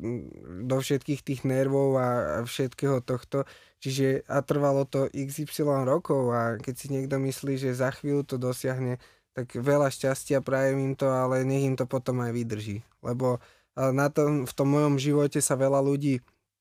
do všetkých tých nervov a všetkého tohto. Čiže a trvalo to iks ypsilon rokov a keď si niekto myslí, že za chvíľu to dosiahne, tak veľa šťastia prajem im to, ale nech im to potom aj vydrží. Lebo na tom, v tom mojom živote sa veľa ľudí,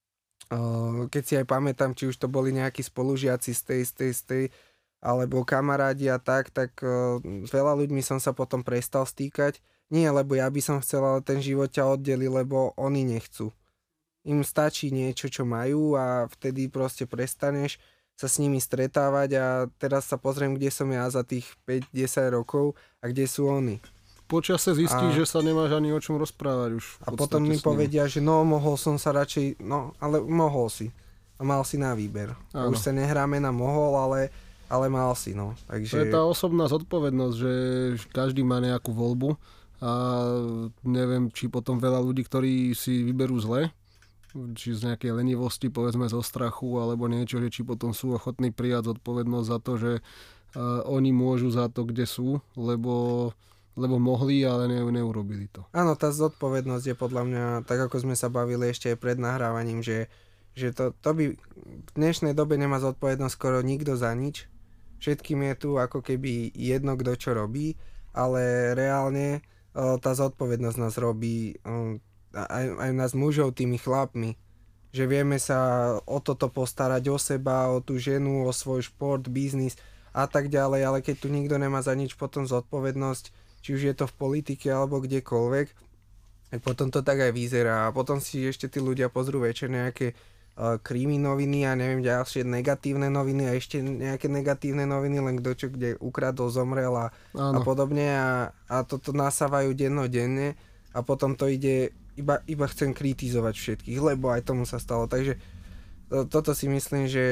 keď si aj pamätám, či už to boli nejakí spolužiaci z tej, z tej, z tej, alebo kamarádi a tak, tak s veľa ľuďmi som sa potom prestal stýkať. Nie, lebo ja by som chcel, ale ten život ťa oddeli, lebo oni nechcú. Im stačí niečo, čo majú a vtedy proste prestaneš sa s nimi stretávať a teraz sa pozriem, kde som ja za tých päť desať rokov a kde sú oni. Počase zistíš, a... že sa nemáš ani o čom rozprávať už. A potom mi povedia, že no, mohol som sa radšej, no, ale mohol si. A mal si na výber. Áno. Už sa nehráme na mohol, ale, ale mal si, no. Takže... To je tá osobná zodpovednosť, že každý má nejakú voľbu a neviem, či potom veľa ľudí, ktorí si vyberú zle, či z nejakej lenivosti, povedzme zo strachu, alebo niečo, že či potom sú ochotní prijať zodpovednosť za to, že uh, oni môžu za to, kde sú, lebo... lebo mohli, ale ne, neurobili to. Áno, tá zodpovednosť je podľa mňa, tak ako sme sa bavili ešte aj pred nahrávaním, že, že to, to by v dnešnej dobe nemá zodpovednosť skoro nikto za nič. Všetkým je tu ako keby jedno, kto čo robí, ale reálne o, tá zodpovednosť nás robí o, aj, aj nás mužov tými chlapmi. Že vieme sa o toto postarať, o seba, o tú ženu, o svoj šport, biznis a tak ďalej, ale keď tu nikto nemá za nič potom zodpovednosť, či už je to v politike alebo kdekoľvek, tak potom to tak aj vyzerá. A potom si ešte tí ľudia pozrú večer nejaké uh, krimi noviny a neviem, ďalšie negatívne noviny a ešte nejaké negatívne noviny, len kto čo kde ukradol, zomrel a, a podobne a, a toto nasávajú dennodenne a potom to ide, iba, iba chcem kritizovať všetkých, lebo aj tomu sa stalo. Takže to, toto si myslím, že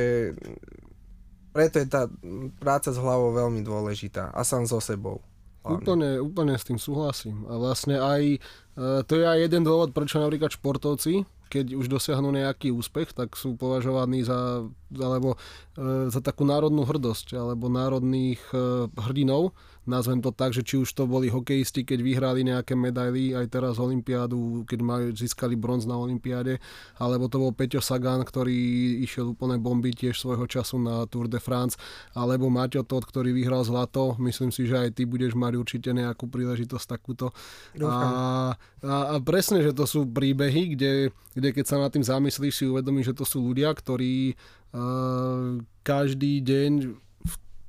preto je tá práca s hlavou veľmi dôležitá a sám so sebou. Úplne, úplne s tým súhlasím. A vlastne aj, to je aj jeden dôvod, prečo napríklad športovci, keď už dosiahnu nejaký úspech, tak sú považovaní za, alebo, za takú národnú hrdosť, alebo národných hrdinov. Nazvem to tak, že či už to boli hokejisti, keď vyhrali nejaké medaily, aj teraz olympiádu, keď majú, získali bronz na olympiáde, alebo to bol Peťo Sagan, ktorý išiel úplne bombiť tiež svojho času na Tour de France, alebo Maťo Todt, ktorý vyhral zlato. Myslím si, že aj ty budeš mať určite nejakú príležitosť takúto. A, a, a presne, že to sú príbehy, kde, kde keď sa nad tým zamyslíš, si uvedomíš, že to sú ľudia, ktorí uh, každý deň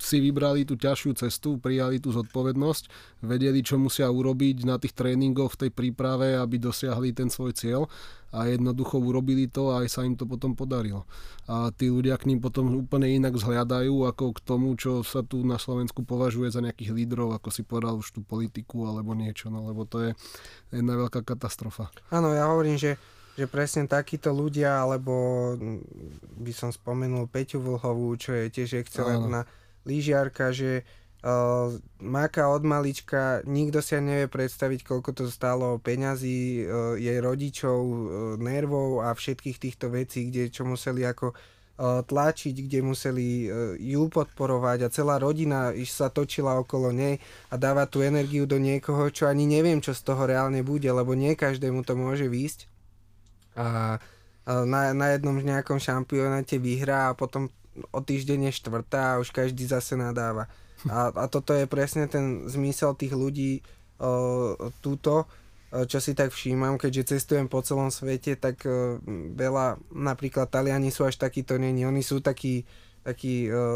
si vybrali tú ťažšiu cestu, prijali tú zodpovednosť, vedeli, čo musia urobiť na tých tréningoch, v tej príprave, aby dosiahli ten svoj cieľ a jednoducho urobili to a aj sa im to potom podarilo. A tí ľudia k ním potom úplne inak vzhliadajú ako k tomu, čo sa tu na Slovensku považuje za nejakých lídrov, ako si povedal už tú politiku alebo niečo, no lebo to je jedna veľká katastrofa. Áno, ja hovorím, že že presne takíto ľudia, alebo by som spomenul Peťu Vlhovú, čo je tiež excelentná lyžiarka, že uh, máka od malička, nikto si nevie predstaviť, koľko to stálo peňazí, uh, jej rodičov, uh, nervov a všetkých týchto vecí, kde čo museli ako uh, tlačiť, kde museli uh, ju podporovať a celá rodina sa točila okolo nej a dáva tú energiu do niekoho, čo ani neviem, čo z toho reálne bude, lebo nie každému to môže výjsť. A na, na jednom nejakom šampionáte vyhrá a potom o týždeň je štvrtá a už každý zase nadáva. A, a toto je presne ten zmysel tých ľudí o, túto, čo si tak všímam, keďže cestujem po celom svete, tak o, veľa, napríklad Taliani sú až takíto není, oni sú takí, takí o,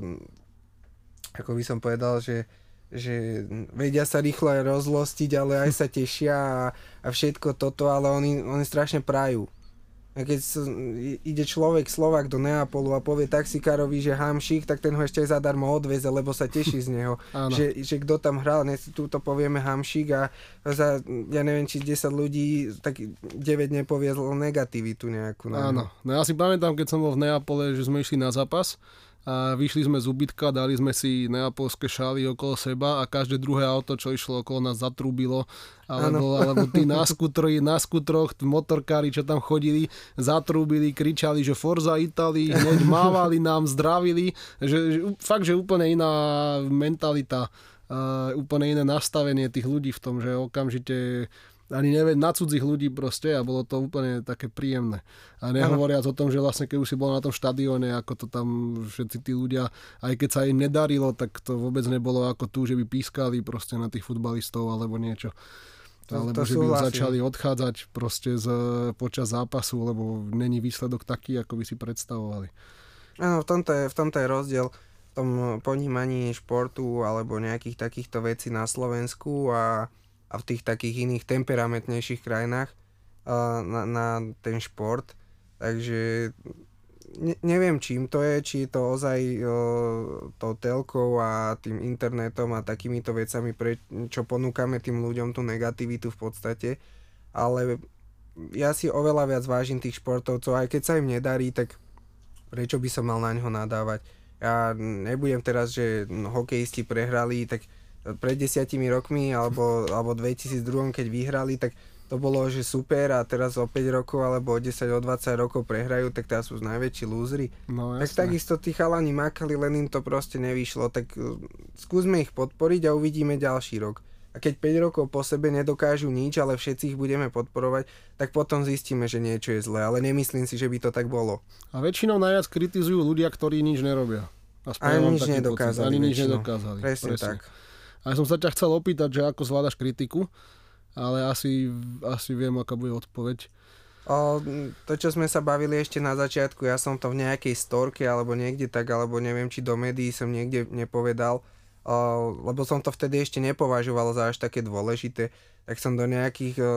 ako by som povedal, že že vedia sa rýchlo aj rozlostiť, ale aj sa tešia a, a všetko toto, ale oni, oni strašne prajú. A keď ide človek Slovák do Neapolu a povie taxikárovi, že hamšík, tak ten ho ešte aj zadarmo odveze, lebo sa teší z neho. že, že kto tam hral, tu to povieme hamšík a za, ja neviem, či desať ľudí, tak deväť nepovie negativitu nejakú. Áno, no ja si pamätám, keď som bol v Neapole, že sme išli na zápas a vyšli sme z ubytka, dali sme si neapolské šály okolo seba a každé druhé auto, čo išlo okolo nás, zatrúbilo. Alebo, alebo tí na skútri, na skútroch, motorkári, čo tam chodili, zatrúbili, kričali, že Forza Italy, hneď mávali nám, zdravili. Že, že, fakt, že úplne iná mentalita, uh, úplne iné nastavenie tých ľudí v tom, že okamžite ani neviem, na cudzích ľudí proste a bolo to úplne také príjemné. A nehovoriac o tom, že vlastne keď už si bol na tom štadióne, ako to tam všetci tí ľudia, aj keď sa im nedarilo, tak to vôbec nebolo ako tu, že by pískali proste na tých futbalistov alebo niečo. To, alebo to že by začali odchádzať proste z, počas zápasu, lebo není výsledok taký, ako by si predstavovali. Áno, v tomto je, v tomto je rozdiel v tom ponímaní športu alebo nejakých takýchto vecí na Slovensku a a v tých takých iných temperamentnejších krajinách uh, na, na ten šport. Takže ne, neviem, čím to je, či je to ozaj uh, tou telkou a tým internetom a takýmito vecami, pre, čo ponúkame tým ľuďom tú negativitu v podstate. Ale ja si oveľa viac vážim tých športovcov, aj keď sa im nedarí, tak prečo by som mal na ňo nadávať? Ja nebudem teraz, že hokejisti prehrali, tak pred desiatimi rokmi alebo, alebo dvetisícdva, keď vyhrali, tak to bolo, že super a teraz o päť rokov alebo o desať, o dvadsať rokov prehrajú, tak teraz sú najväčší lúzri. No, tak takisto tí chalani makali, len im to proste nevyšlo, tak skúsme ich podporiť a uvidíme ďalší rok. A keď päť rokov po sebe nedokážu nič, ale všetci ich budeme podporovať, tak potom zistíme, že niečo je zlé, ale nemyslím si, že by to tak bolo. A väčšinou najviac kritizujú ľudia, ktorí nič nerobia. Ani nič nedokázali. Ani nič nedokázali. Presne, Presne tak. A ja som sa ťa chcel opýtať, že ako zvládaš kritiku, ale asi, asi viem, aká bude odpoveď. O, to, čo sme sa bavili ešte na začiatku, ja som to v nejakej storke alebo niekde tak, alebo neviem, či do médií som niekde nepovedal, o, lebo som to vtedy ešte nepovažoval za až také dôležité, tak som do nejakých, o,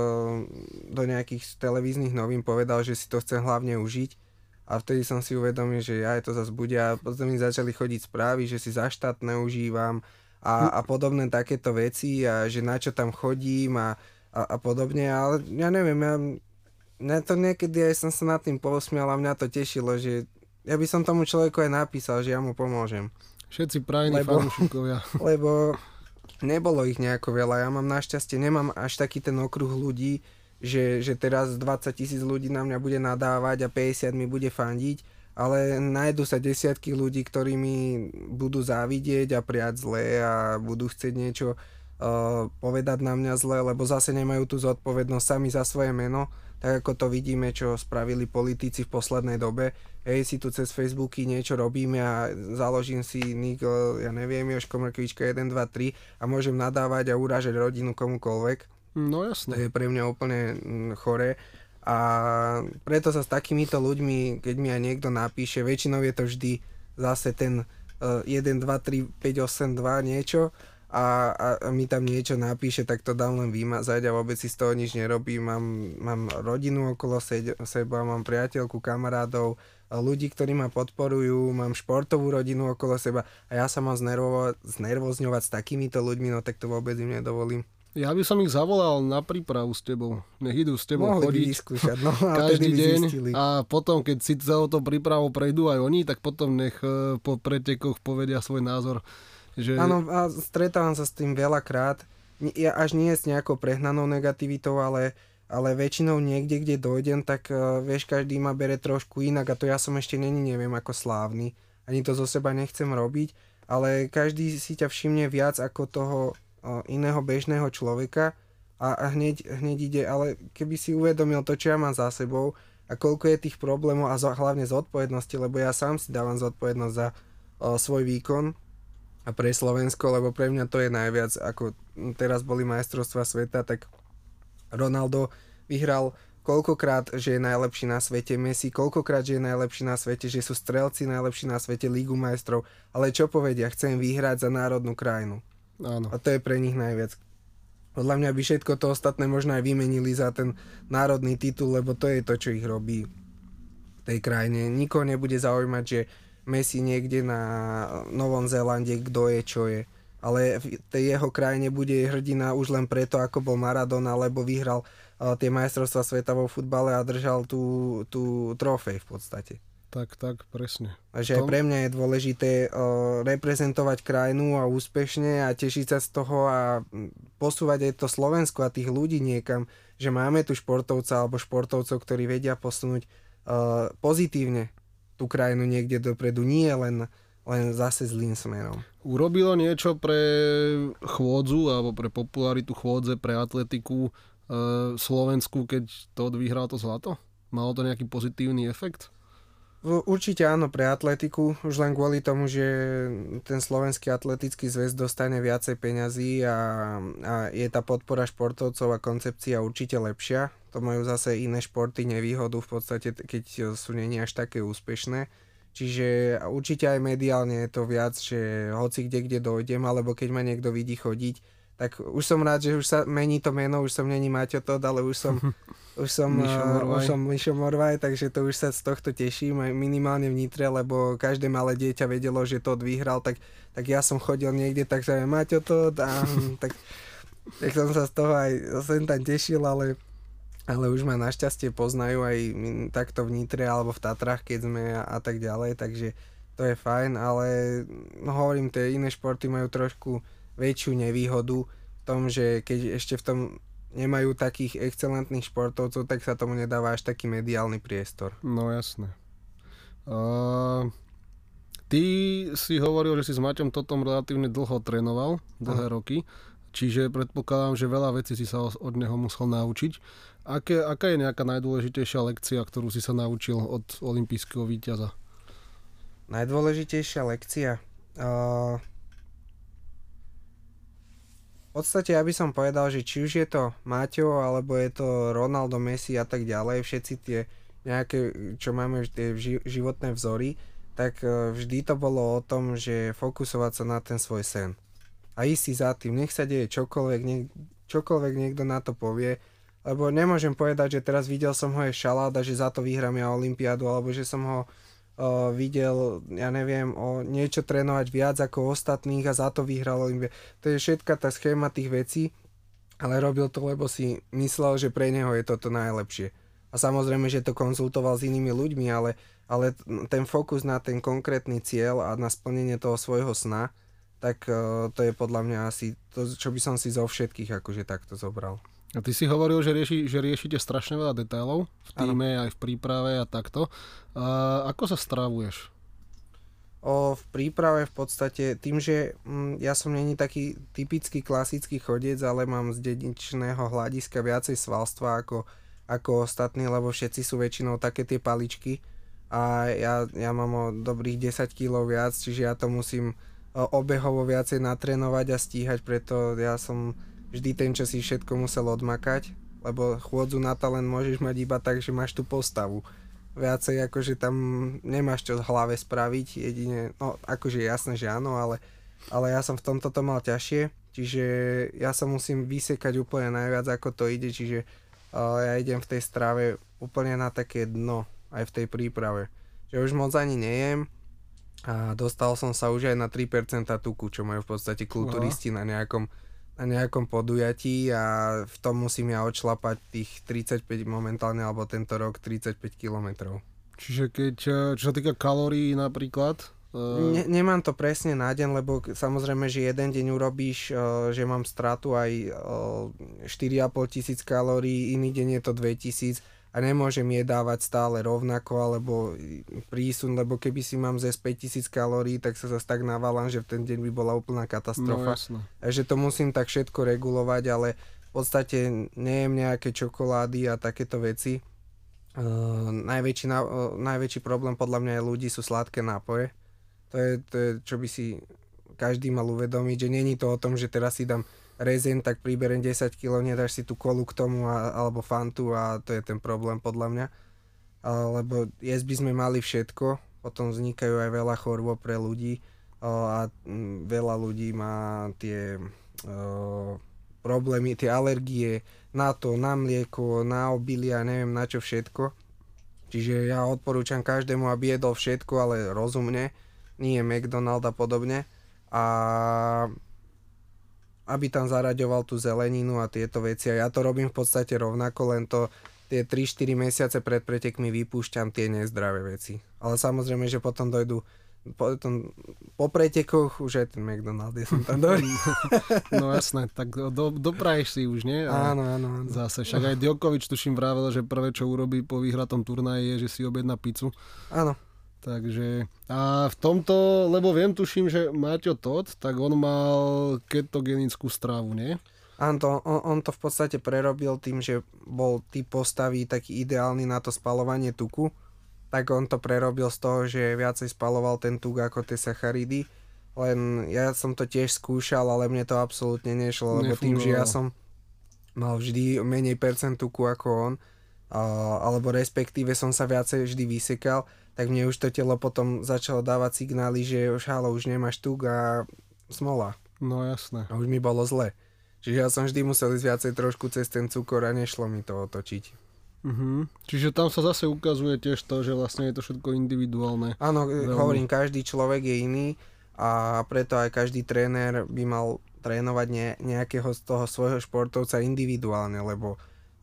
do nejakých televíznych novín povedal, že si to chcem hlavne užiť. A vtedy som si uvedomil, že aj to zase bude a potom mi začali chodiť správy, že si za štátne užívam, A, a podobné takéto veci a že na čo tam chodím a, a, a podobne, ale ja neviem, ja, mňa to niekedy aj som sa nad tým posmial a mňa to tešilo, že ja by som tomu človeku aj napísal, že ja mu pomôžem. Všetci prajní fanúšikovia. Lebo nebolo ich nejako veľa, ja mám našťastie, nemám až taký ten okruh ľudí, že, že teraz dvadsať tisíc ľudí na mňa bude nadávať a päťdesiat mi bude fandiť, ale nájdu sa desiatky ľudí, ktorí mi budú závidieť a prijať zlé a budú chcieť niečo uh, povedať na mňa zlé, lebo zase nemajú tú zodpovednosť sami za svoje meno, tak ako to vidíme, čo spravili politici v poslednej dobe. Hej, si tu cez Facebooky niečo robíme a založím si nick, ja neviem, Jožko Mrkvička jeden, dva, tri a môžem nadávať a urážať rodinu komukoľvek. No jasne. To je pre mňa úplne choré. A preto sa s takýmito ľuďmi, keď mi aj niekto napíše, väčšinou je to vždy zase ten jeden, dva, tri, päť, osem, dva niečo a, a, a mi tam niečo napíše, tak to dám len vymazať a vôbec si z toho nič nerobím. Mám, mám rodinu okolo seba, mám priateľku, kamarádov, ľudí, ktorí ma podporujú, mám športovú rodinu okolo seba a ja sa mám znervo, znervozňovať s takýmito ľuďmi, no tak to vôbec im nedovolím. Ja by som ich zavolal na prípravu s tebou. Nech idú s tebou Mohli chodiť vyskúšať, no, každý deň zistili. A potom, keď si celou to prípravou prejdú aj oni, tak potom nech po pretekoch povedia svoj názor. Že... Áno, a stretávam sa s tým veľakrát. Ja až nie s nejakou prehnanou negativitou, ale, ale väčšinou niekde, kde dojdem, tak uh, vieš, každý ma bere trošku inak a to ja som ešte není, neviem, ako slávny. Ani to zo seba nechcem robiť, ale každý si ťa všimne viac ako toho iného bežného človeka a, a hneď, hneď ide, ale keby si uvedomil to, čo ja mám za sebou a koľko je tých problémov a zo, hlavne zodpovednosti, lebo ja sám si dávam zodpovednosť za o, svoj výkon a pre Slovensko, lebo pre mňa to je najviac, ako teraz boli majstrovstvá sveta, tak Ronaldo vyhral koľkokrát, že je najlepší na svete, Messi koľkokrát, že je najlepší na svete, že sú strelci najlepší na svete, Lígu majstrov, ale čo povedia, chcem vyhrať za národnú krajinu. Áno. A to je pre nich najviac. Podľa mňa by všetko to ostatné možno aj vymenili za ten národný titul, lebo to je to, čo ich robí v tej krajine. Nikoho nebude zaujímať, že Messi niekde na Novom Zélande, kto je, čo je. Ale v tej jeho krajine bude hrdina už len preto, ako bol Maradona, lebo vyhral uh, tie majstrovstvá sveta vo futbale a držal tú, tú trofej v podstate. Tak, tak, presne. Takže aj pre mňa je dôležité uh, reprezentovať krajinu a úspešne a tešiť sa z toho a posúvať aj to Slovensko a tých ľudí niekam, že máme tu športovca alebo športovcov, ktorí vedia posunúť uh, pozitívne tú krajinu niekde dopredu, nie len, len zase zlým smerom. Urobilo niečo pre chôdzu alebo pre popularitu chôdze, pre atletiku uh, Slovensku, keď to vyhral to zlato? Malo to nejaký pozitívny efekt? Určite áno, pre atletiku, už len kvôli tomu, že ten Slovenský atletický zväz dostane viacej peňazí a, a je tá podpora športovcov a koncepcia určite lepšia. To majú zase iné športy nevýhodu v podstate, keď sú nie až také úspešné. Čiže určite aj mediálne je to viac, že hoci kde, kde dojdem, alebo keď ma niekto vidí chodiť, tak už som rád, že už sa mení to meno, už som není Maťo Todd, ale už som, už som, uh, už som Mišo Morvaj, takže to už sa z tohto teším aj minimálne v Nitre, lebo každé malé dieťa vedelo, že Todd vyhral, tak, tak ja som chodil niekde, takže Maťo Todd a tak, tak som sa z toho aj sem tam tešil, ale, ale už ma našťastie poznajú aj takto v Nitre alebo v Tatrách, keď sme a, a tak ďalej, takže to je fajn, ale no, hovorím, tie iné športy majú trošku väčšiu nevýhodu v tom, že keď ešte v tom nemajú takých excelentných športovcov, tak sa tomu nedáva až taký mediálny priestor. No jasné. Uh, ty si hovoril, že si s Maťom Tottom relatívne dlho trénoval, dlhé Aha. roky, čiže predpokladám, že veľa vecí si sa od neho musel naučiť. Aké, aká je nejaká najdôležitejšia lekcia, ktorú si sa naučil od olympijského víťaza? Najdôležitejšia lekcia? Uh... V podstate ja by som povedal, že či už je to Maťo, alebo je to Ronaldo, Messi a tak ďalej, všetci tie nejaké, čo máme tie životné vzory, tak vždy to bolo o tom, že fokusovať sa na ten svoj sen. A ísť si za tým, nech sa deje čokoľvek, nech, čokoľvek niekto na to povie, lebo nemôžem povedať, že teraz videl som ho je šaláda, že za to vyhrám ja olympiádu, alebo že som ho Uh, videl, ja neviem, o niečo trénovať viac ako ostatných a za to vyhral Olympiádu. To je všetka tá schéma tých vecí, ale robil to, lebo si myslel, že pre neho je toto najlepšie. A samozrejme, že to konzultoval s inými ľuďmi, ale, ale ten fokus na ten konkrétny cieľ a na splnenie toho svojho sna, tak uh, to je podľa mňa asi to, čo by som si zo všetkých akože takto zobral. A ty si hovoril, že, rieši, že riešite strašne veľa detailov v tíme, ano. Aj v príprave a takto. A ako sa stravuješ? O, v príprave v podstate tým, že mm, ja som není taký typický klasický chodec, ale mám z dedičného hľadiska viacej svalstva ako, ako ostatní, lebo všetci sú väčšinou také tie paličky a ja, ja mám o dobrých desať kílov viac, čiže ja to musím obehovo viacej natrénovať a stíhať, preto ja som vždy ten, čo si všetko musel odmakať, lebo chôdzu na talent môžeš mať iba tak, že máš tú postavu. viacej akože tam nemáš čo v hlave spraviť, jedine, no akože jasné, že áno, ale, ale ja som v tomto to mal ťažšie, čiže ja sa musím vysekať úplne najviac, ako to ide, čiže uh, ja idem v tej strave úplne na také dno, aj v tej príprave, že už moc ani nejem a dostal som sa už aj na tri percentá tuku, čo majú v podstate kulturisti na nejakom na nejakom podujatí a v tom musím ja odšlapať tých tridsaťpäť momentálne, alebo tento rok tridsaťpäť kilometrov. Čiže keď, čo sa týka kalórií napríklad? Uh... Ne, nemám to presne na deň, lebo samozrejme, že jeden deň urobíš, uh, že mám stratu aj uh, štyri a pol tisíc kalórií, iný deň je to dvetisíc a nemôžem jedávať stále rovnako alebo prísun, lebo keby si mám zjesť päťtisíc kalórií, tak sa zase tak navalám, že v ten deň by bola úplná katastrofa. No, takže to musím tak všetko regulovať, ale v podstate nejem nejaké čokolády a takéto veci. Uh, najväčší, uh, najväčší problém podľa mňa je ľudí sú sladké nápoje. To je, to je, čo by si každý mal uvedomiť, že není to o tom, že teraz si dám rezen, tak priberiem desať kilogramov, nedáš si tú kolu k tomu a, alebo fantu a to je ten problém podľa mňa. A, lebo jesť by sme mali všetko, potom vznikajú aj veľa chorôb pre ľudí a, a m, veľa ľudí má tie o, problémy, tie alergie na to, na mlieko, na obilie a neviem na čo všetko. Čiže ja odporúčam každému, aby jedol všetko, ale rozumne, nie McDonald a podobne. A aby tam zaraďoval tú zeleninu a tieto veci. A ja to robím v podstate rovnako, len to tie tri štyri mesiace pred pretekmi vypúšťam tie nezdravé veci. Ale samozrejme, že potom dojdú potom, po pretekoch už aj ten McDonald, ja som tam dobrý. No jasné, tak do, dopraješ si už, nie? A áno, áno, áno. Zase, však aj Djokovič tuším vravel, že prvé, čo urobí po výhratom turnaji je, že si objedná pizzu. Áno. Takže a v tomto, lebo viem, tuším, že Maťo Todt, tak on mal ketogenickú stravu, nie? Áno, on, on to v podstate prerobil tým, že bol typ postavy taký ideálny na to spaľovanie tuku, tak on to prerobil z toho, že viacej spaloval ten tuk ako tie sacharidy. Len ja som to tiež skúšal, ale mne to absolútne nešlo, lebo tým, že ja som mal vždy menej percent tuku ako on, a, alebo respektíve som sa viacej vždy vysekal, tak mne už to telo potom začalo dávať signály, že už halo, už nemáš tuk a smola. No jasné. A už mi bolo zle. Čiže ja som vždy musel ísť viacej trošku cez ten cukor a nešlo mi to otočiť. Uh-huh. Čiže tam sa zase ukazuje tiež to, že vlastne je to všetko individuálne. Áno, veľmi. Hovorím, každý človek je iný a preto aj každý tréner by mal trénovať ne, nejakého z toho svojho športovca individuálne, lebo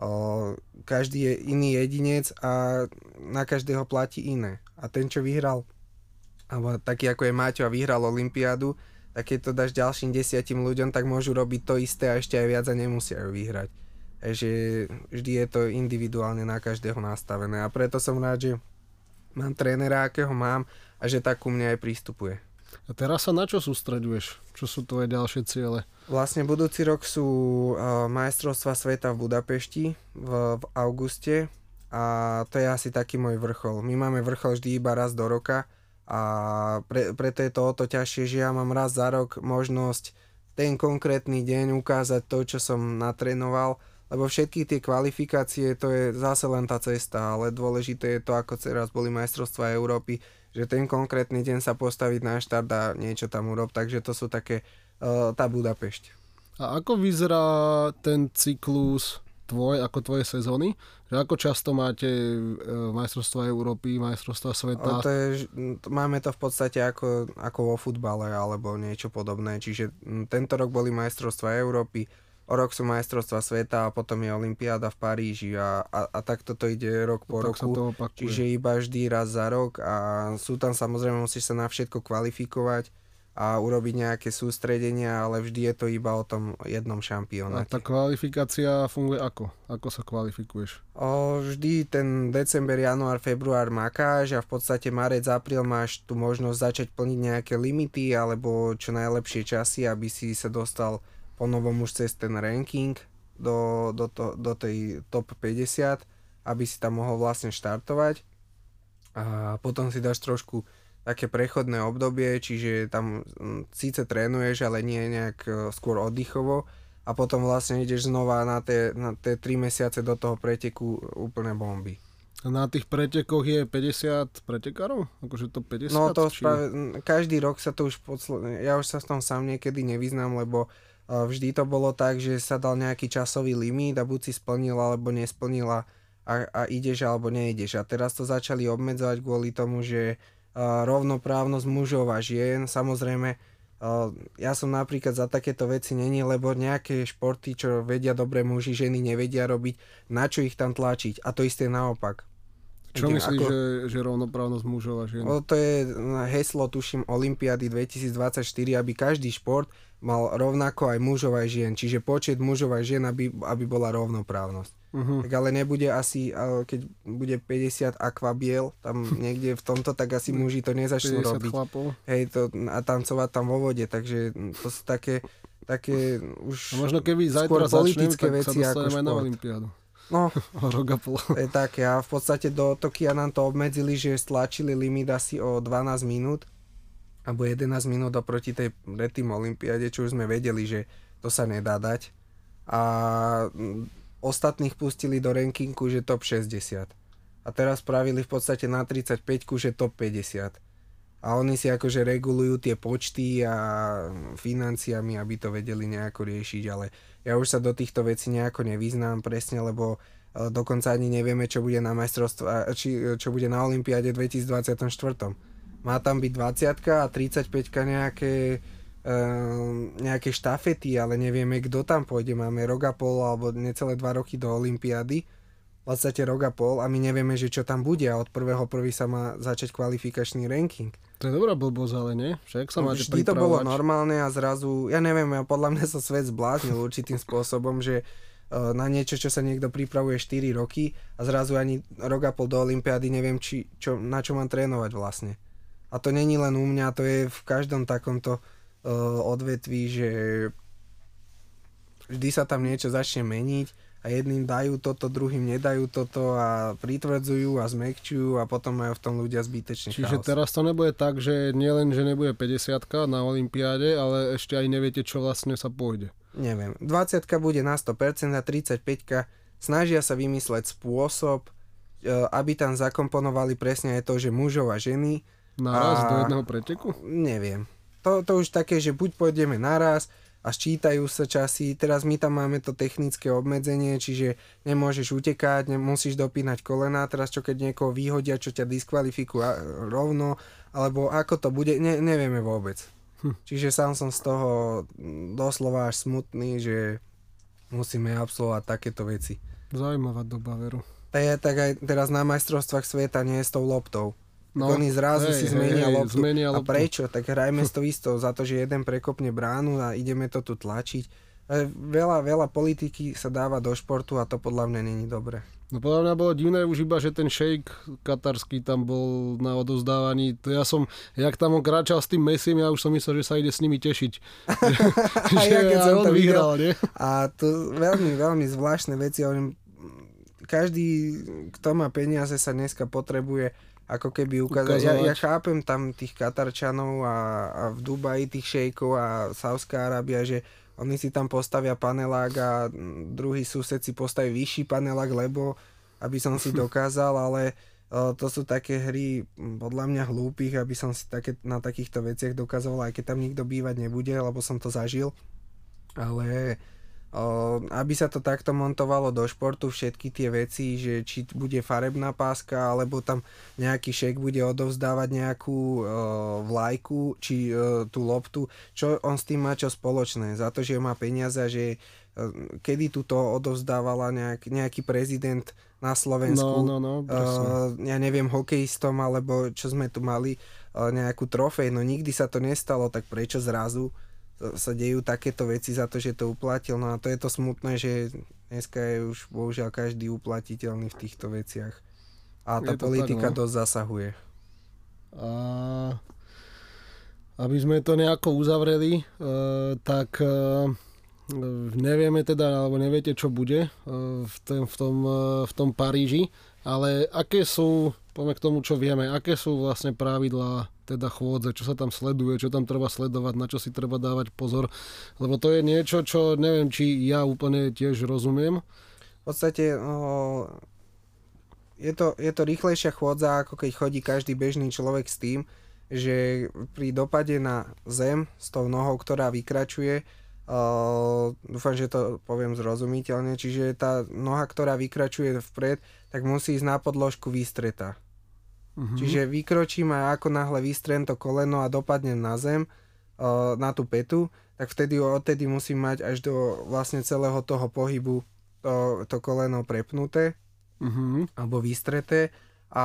o, každý je iný jedinec a na každého platí iné. A ten, čo vyhral, alebo taký ako je Maťo a vyhral olympiádu, tak keď to dáš ďalším desiatim ľuďom, tak môžu robiť to isté a ešte aj viac a nemusia ju vyhrať. Takže vždy je to individuálne na každého nastavené a preto som rád, že mám trénera, akého mám a že tak ku mne aj prístupuje. A teraz sa na čo sústreďuješ? Čo sú tvoje ďalšie ciele? Vlastne budúci rok sú uh, majstrovstvá sveta v Budapešti v, v auguste a to je asi taký môj vrchol. My máme vrchol vždy iba raz do roka a pre, preto je to o to ťažšie, že ja mám raz za rok možnosť ten konkrétny deň ukázať to, čo som natrénoval, lebo všetky tie kvalifikácie, to je zase len tá cesta, ale dôležité je to, ako teraz boli majstrovstvá Európy, že ten konkrétny deň sa postaviť na štart a niečo tam urob, takže to sú také uh, tá Budapešť. A ako vyzerá ten cyklus tvoj, ako tvoje sezóny? Že ako často máte uh, majstrovstvá Európy, majstrovstvá sveta? To je, máme to v podstate ako, ako vo futbale alebo niečo podobné, čiže tento rok boli majstrovstvá Európy, o rok sú majstrovstvá sveta a potom je olympiáda v Paríži a, a, a takto to ide rok po tak roku, čiže iba vždy raz za rok a sú tam samozrejme, musíš sa na všetko kvalifikovať a urobiť nejaké sústredenia, ale vždy je to iba o tom jednom šampionáte. A tá kvalifikácia funguje ako? Ako sa kvalifikuješ? O, vždy ten december, január, február makáš a v podstate marec, apríl máš tu možnosť začať plniť nejaké limity alebo čo najlepšie časy, aby si sa dostal po novom už cez ten ranking do, do, to, do tej top päťdesiat, aby si tam mohol vlastne štartovať. A potom si dáš trošku také prechodné obdobie, čiže tam síce trénuješ, ale nie nejak skôr oddychovo. A potom vlastne ideš znova na tie, na tie tri mesiace do toho preteku úplne bomby. Na tých pretekoch je päťdesiat pretekárov? Akože to päťdesiat? No to či... správe, každý rok sa to už podsledne, ja už sa v tom sám niekedy nevyznám, lebo uh, vždy to bolo tak, že sa dal nejaký časový limit a buď si splnila alebo nesplnila a, a ideš alebo neideš. A teraz to začali obmedzovať kvôli tomu, že uh, rovnoprávnosť mužov a žien, samozrejme, uh, ja som napríklad za takéto veci není, lebo nejaké športy, čo vedia dobre muži, ženy nevedia robiť, na čo ich tam tlačiť. A to isté naopak. Čo Ide, myslíš, ako... že, že rovnoprávnosť mužov a žien? O, to je heslo, tuším, Olympiády dvetisíctridsaťštyri, aby každý šport mal rovnako aj mužov aj žien. Čiže počet mužov aj žien, aby, aby bola rovnoprávnosť. Uh-huh. Tak ale nebude asi, keď bude päťdesiat akvabiel tam niekde v tomto, tak asi muži to nezačnú robiť. Chlapov. Hej, to, a tancovať tam vo vode, takže to sú také, také už a možno keby zajtra začnem, tak veci sa ako dostaneme šport. Na olympiádu. No, rok a pol. je také a v podstate do Tokia nám to obmedzili, že stlačili limit asi o dvanásť minút alebo jedenásť minút oproti tej predtým olympiáde, čo už sme vedeli, že to sa nedá dať. A ostatných pustili do rankingu, že top šesťdesiat. A teraz spravili v podstate na tridsaťpäťku, že top päťdesiat. A oni si akože regulujú tie počty a financiami, aby to vedeli nejako riešiť, ale ja už sa do týchto vecí nejako nevyznám presne, lebo dokonca ani nevieme, čo bude na majstrovstve, či čo bude na olympiáde dvetisícdvadsaťštyri. Má tam byť dvadsiatka a tridsaťpäťka nejaké, e, nejaké štafety, ale nevieme, kto tam pôjde. Máme rok a pol alebo necelé dva roky do olympiády. V podstate rok a pol a my nevieme, že čo tam bude a od prvého prvý sa má začať kvalifikačný ranking. To je dobrá blbosť, ale nie? Však sa máte Vždy to bolo normálne a zrazu, ja neviem, ja podľa mňa sa svet zbláznil určitým spôsobom, že uh, na niečo, čo sa niekto pripravuje štyri roky a zrazu ani rok a pol do olympiády neviem, či, čo, na čo mám trénovať vlastne. A to není len u mňa, to je v každom takomto uh, odvetví, že vždy sa tam niečo začne meniť a jedným dajú toto, druhým nedajú toto a pritvrdzujú a zmäkčujú a potom majú v tom ľudia zbytečný chaos. Čiže teraz to nebude tak, že nielen, že nebude päťdesiatka na olympiáde, ale ešte aj neviete, čo vlastne sa pôjde. Neviem. dvadsiatka bude na sto percent a tridsaťpäťka snažia sa vymysleť spôsob, aby tam zakomponovali presne aj to, že mužov a ženy. Naraz a... do jedného preteku? Neviem. To, to už také, že buď pôjdeme naraz a sčítajú sa časy. Teraz my tam máme to technické obmedzenie, čiže nemôžeš utekať, musíš dopínať kolená. Teraz čo keď niekoho vyhodia, čo ťa diskvalifikujú rovno, alebo ako to bude, ne, nevieme vôbec. Hm. Čiže sám som z toho doslova až smutný, že musíme absolvovať takéto veci. Zaujímavá doba, veru. Tak, je, tak aj teraz na majstrovstvách sveta nie je s tou loptou. No, oni zrazu hej, si zmenia hej, loptu. zmenia a loptu. prečo? Tak hrajme s to isto za to, že jeden prekopne bránu a ideme to tu tlačiť. Veľa, veľa politiky sa dáva do športu a to podľa mňa není dobre. No podľa mňa bolo divné už iba, že ten šejk katarský tam bol na odovzdávaní. To ja som, jak tam on kráčal s tým Messim, ja už som myslel, že sa ide s nimi tešiť. a ja keď som to vyhral, nie? A to veľmi, veľmi zvláštne veci. Každý, kto má peniaze, sa dneska potrebuje ako keby ukázať. Ja, ja chápem tam tých Katarčanov a, a v Dubaji tých šejkov a Saudská Arábia, že oni si tam postavia panelák a druhý sused si postaví vyšší panelák, lebo aby som si dokázal, ale uh, to sú také hry podľa mňa hlúpych, aby som si také, na takýchto veciach dokazoval, aj keď tam nikto bývať nebude, lebo som to zažil. Ale uh, aby sa to takto montovalo do športu, všetky tie veci, že či bude farebná páska, alebo tam nejaký šejk bude odovzdávať nejakú uh, vlajku, či uh, tú loptu, čo on s tým má čo spoločné. Za to, že má peniaze, že uh, kedy tu to odovzdávala nejak, nejaký prezident na Slovensku, no, no, no, uh, ja neviem, hokejistom, alebo čo sme tu mali, uh, nejakú trofej, no nikdy sa to nestalo, tak prečo zrazu sa dejú takéto veci za to, že to uplatil. No a to je to smutné, že dneska je už bohužiaľ každý uplatiteľný v týchto veciach. A tá politika tak, no. dosť zasahuje. A aby sme to nejako uzavreli, uh, tak uh, nevieme teda, alebo neviete, čo bude uh, v, tom, v, tom, uh, v tom Paríži, ale aké sú, poďme k tomu, čo vieme, aké sú vlastne pravidlá teda chôdze, čo sa tam sleduje, čo tam treba sledovať, na čo si treba dávať pozor, lebo to je niečo, čo neviem, či ja úplne tiež rozumiem. V podstate o, je to, je to rýchlejšia chôdza, ako keď chodí každý bežný človek s tým, že pri dopade na zem s tou nohou, ktorá vykračuje, uh, dúfam, že to poviem zrozumiteľne, čiže tá noha, ktorá vykračuje vpred, tak musí ísť na podložku vystretá. Uh-huh. Čiže vykročím a ako náhle vystrem to koleno a dopadnem na zem, uh, na tú petu, tak vtedy odtedy musím mať až do vlastne celého toho pohybu to, to koleno prepnuté, uh-huh. alebo vystreté. A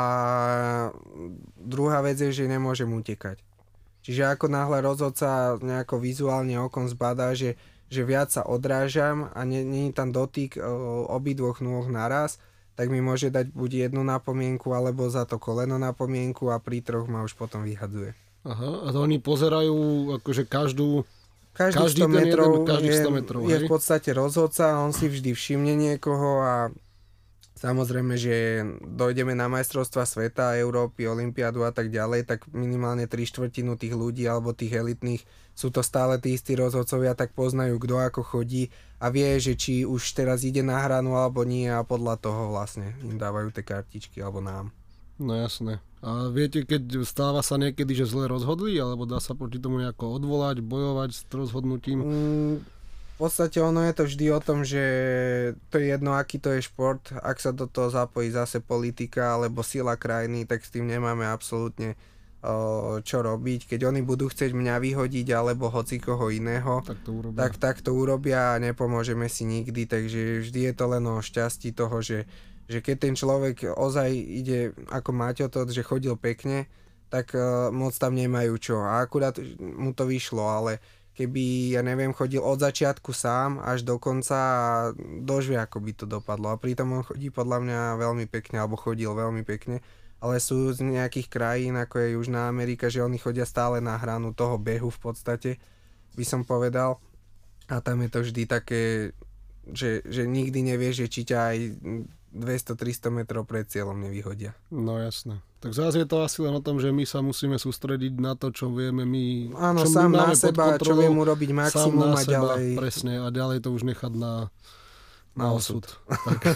druhá vec je, že nemôžem utekať. Čiže ako náhle rozhodca nejako vizuálne okom zbadá, že, že viac sa odrážam a nie, nie je tam dotyk obidvoch nôh naraz, tak mi môže dať buď jednu napomienku, alebo za to koleno napomienku a pri troch ma už potom vyhadzuje. Aha, a to oni pozerajú akože každú... Každý, každý sto metrov, jeden, každý sto metrov je, je v podstate rozhodca, on si vždy všimne niekoho a samozrejme, že dojdeme na majstrovstvá sveta, Európy, olympiádu a tak ďalej, tak minimálne tri štvrtinu tých ľudí alebo tých elitných sú to stále tí istí rozhodcovia, tak poznajú, kto ako chodí a vie, že či už teraz ide na hranu alebo nie a podľa toho vlastne im dávajú tie kartičky alebo nám. No jasné. A viete, keď stáva sa niekedy, že zle rozhodli, alebo dá sa proti tomu nejako odvolať, bojovať s rozhodnutím? Mm, v podstate ono je to vždy o tom, že to je jedno, aký to je šport. Ak sa do toho zapojí zase politika alebo sila krajiny, tak s tým nemáme absolútne o, čo robiť. Keď oni budú chcieť mňa vyhodiť alebo hoci koho iného, tak to urobia. tak, tak to urobia a nepomôžeme si nikdy. Takže vždy je to len o šťastí toho, že že keď ten človek ozaj ide ako Maťo to, že chodil pekne, tak uh, moc tam nemajú čo. A akurát mu to vyšlo, ale keby, ja neviem, chodil od začiatku sám až do konca a dožvie, ako by to dopadlo. A pritom on chodí podľa mňa veľmi pekne, alebo chodil veľmi pekne. Ale sú z nejakých krajín, ako je Južná Amerika, že oni chodia stále na hranu toho behu v podstate, by som povedal. A tam je to vždy také, že, že nikdy nevieš, že či ťa aj dvesto tristo metrov pred cieľom nevyhodia. No jasné. Tak zase je to asi len o tom, že my sa musíme sústrediť na to, čo vieme my. Áno, čo sám my na seba, čo viem urobiť maximum a seba, ďalej. Presne, a ďalej to už nechať na, na, na osud. osud.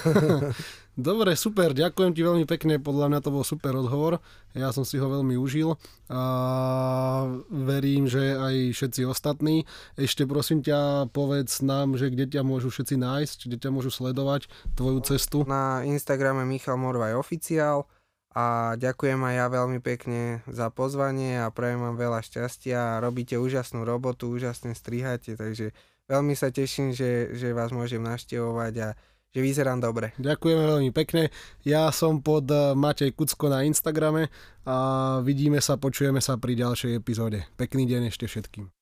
Dobre, super, ďakujem ti veľmi pekne, podľa mňa to bol super rozhovor, ja som si ho veľmi užil a verím, že aj všetci ostatní. Ešte prosím ťa, povedz nám, že kde ťa môžu všetci nájsť, kde ťa môžu sledovať, tvoju cestu. Na Instagrame Michal Morvaj Oficiál a ďakujem aj ja veľmi pekne za pozvanie a prajem vám veľa šťastia, robíte úžasnú robotu, úžasne striháte, takže veľmi sa teším, že, že vás môžem navštevovať a že vyzerám dobre. Ďakujeme veľmi pekne. Ja som pod Matej Kucko na Instagrame a vidíme sa, počujeme sa pri ďalšej epizóde. Pekný deň ešte všetkým.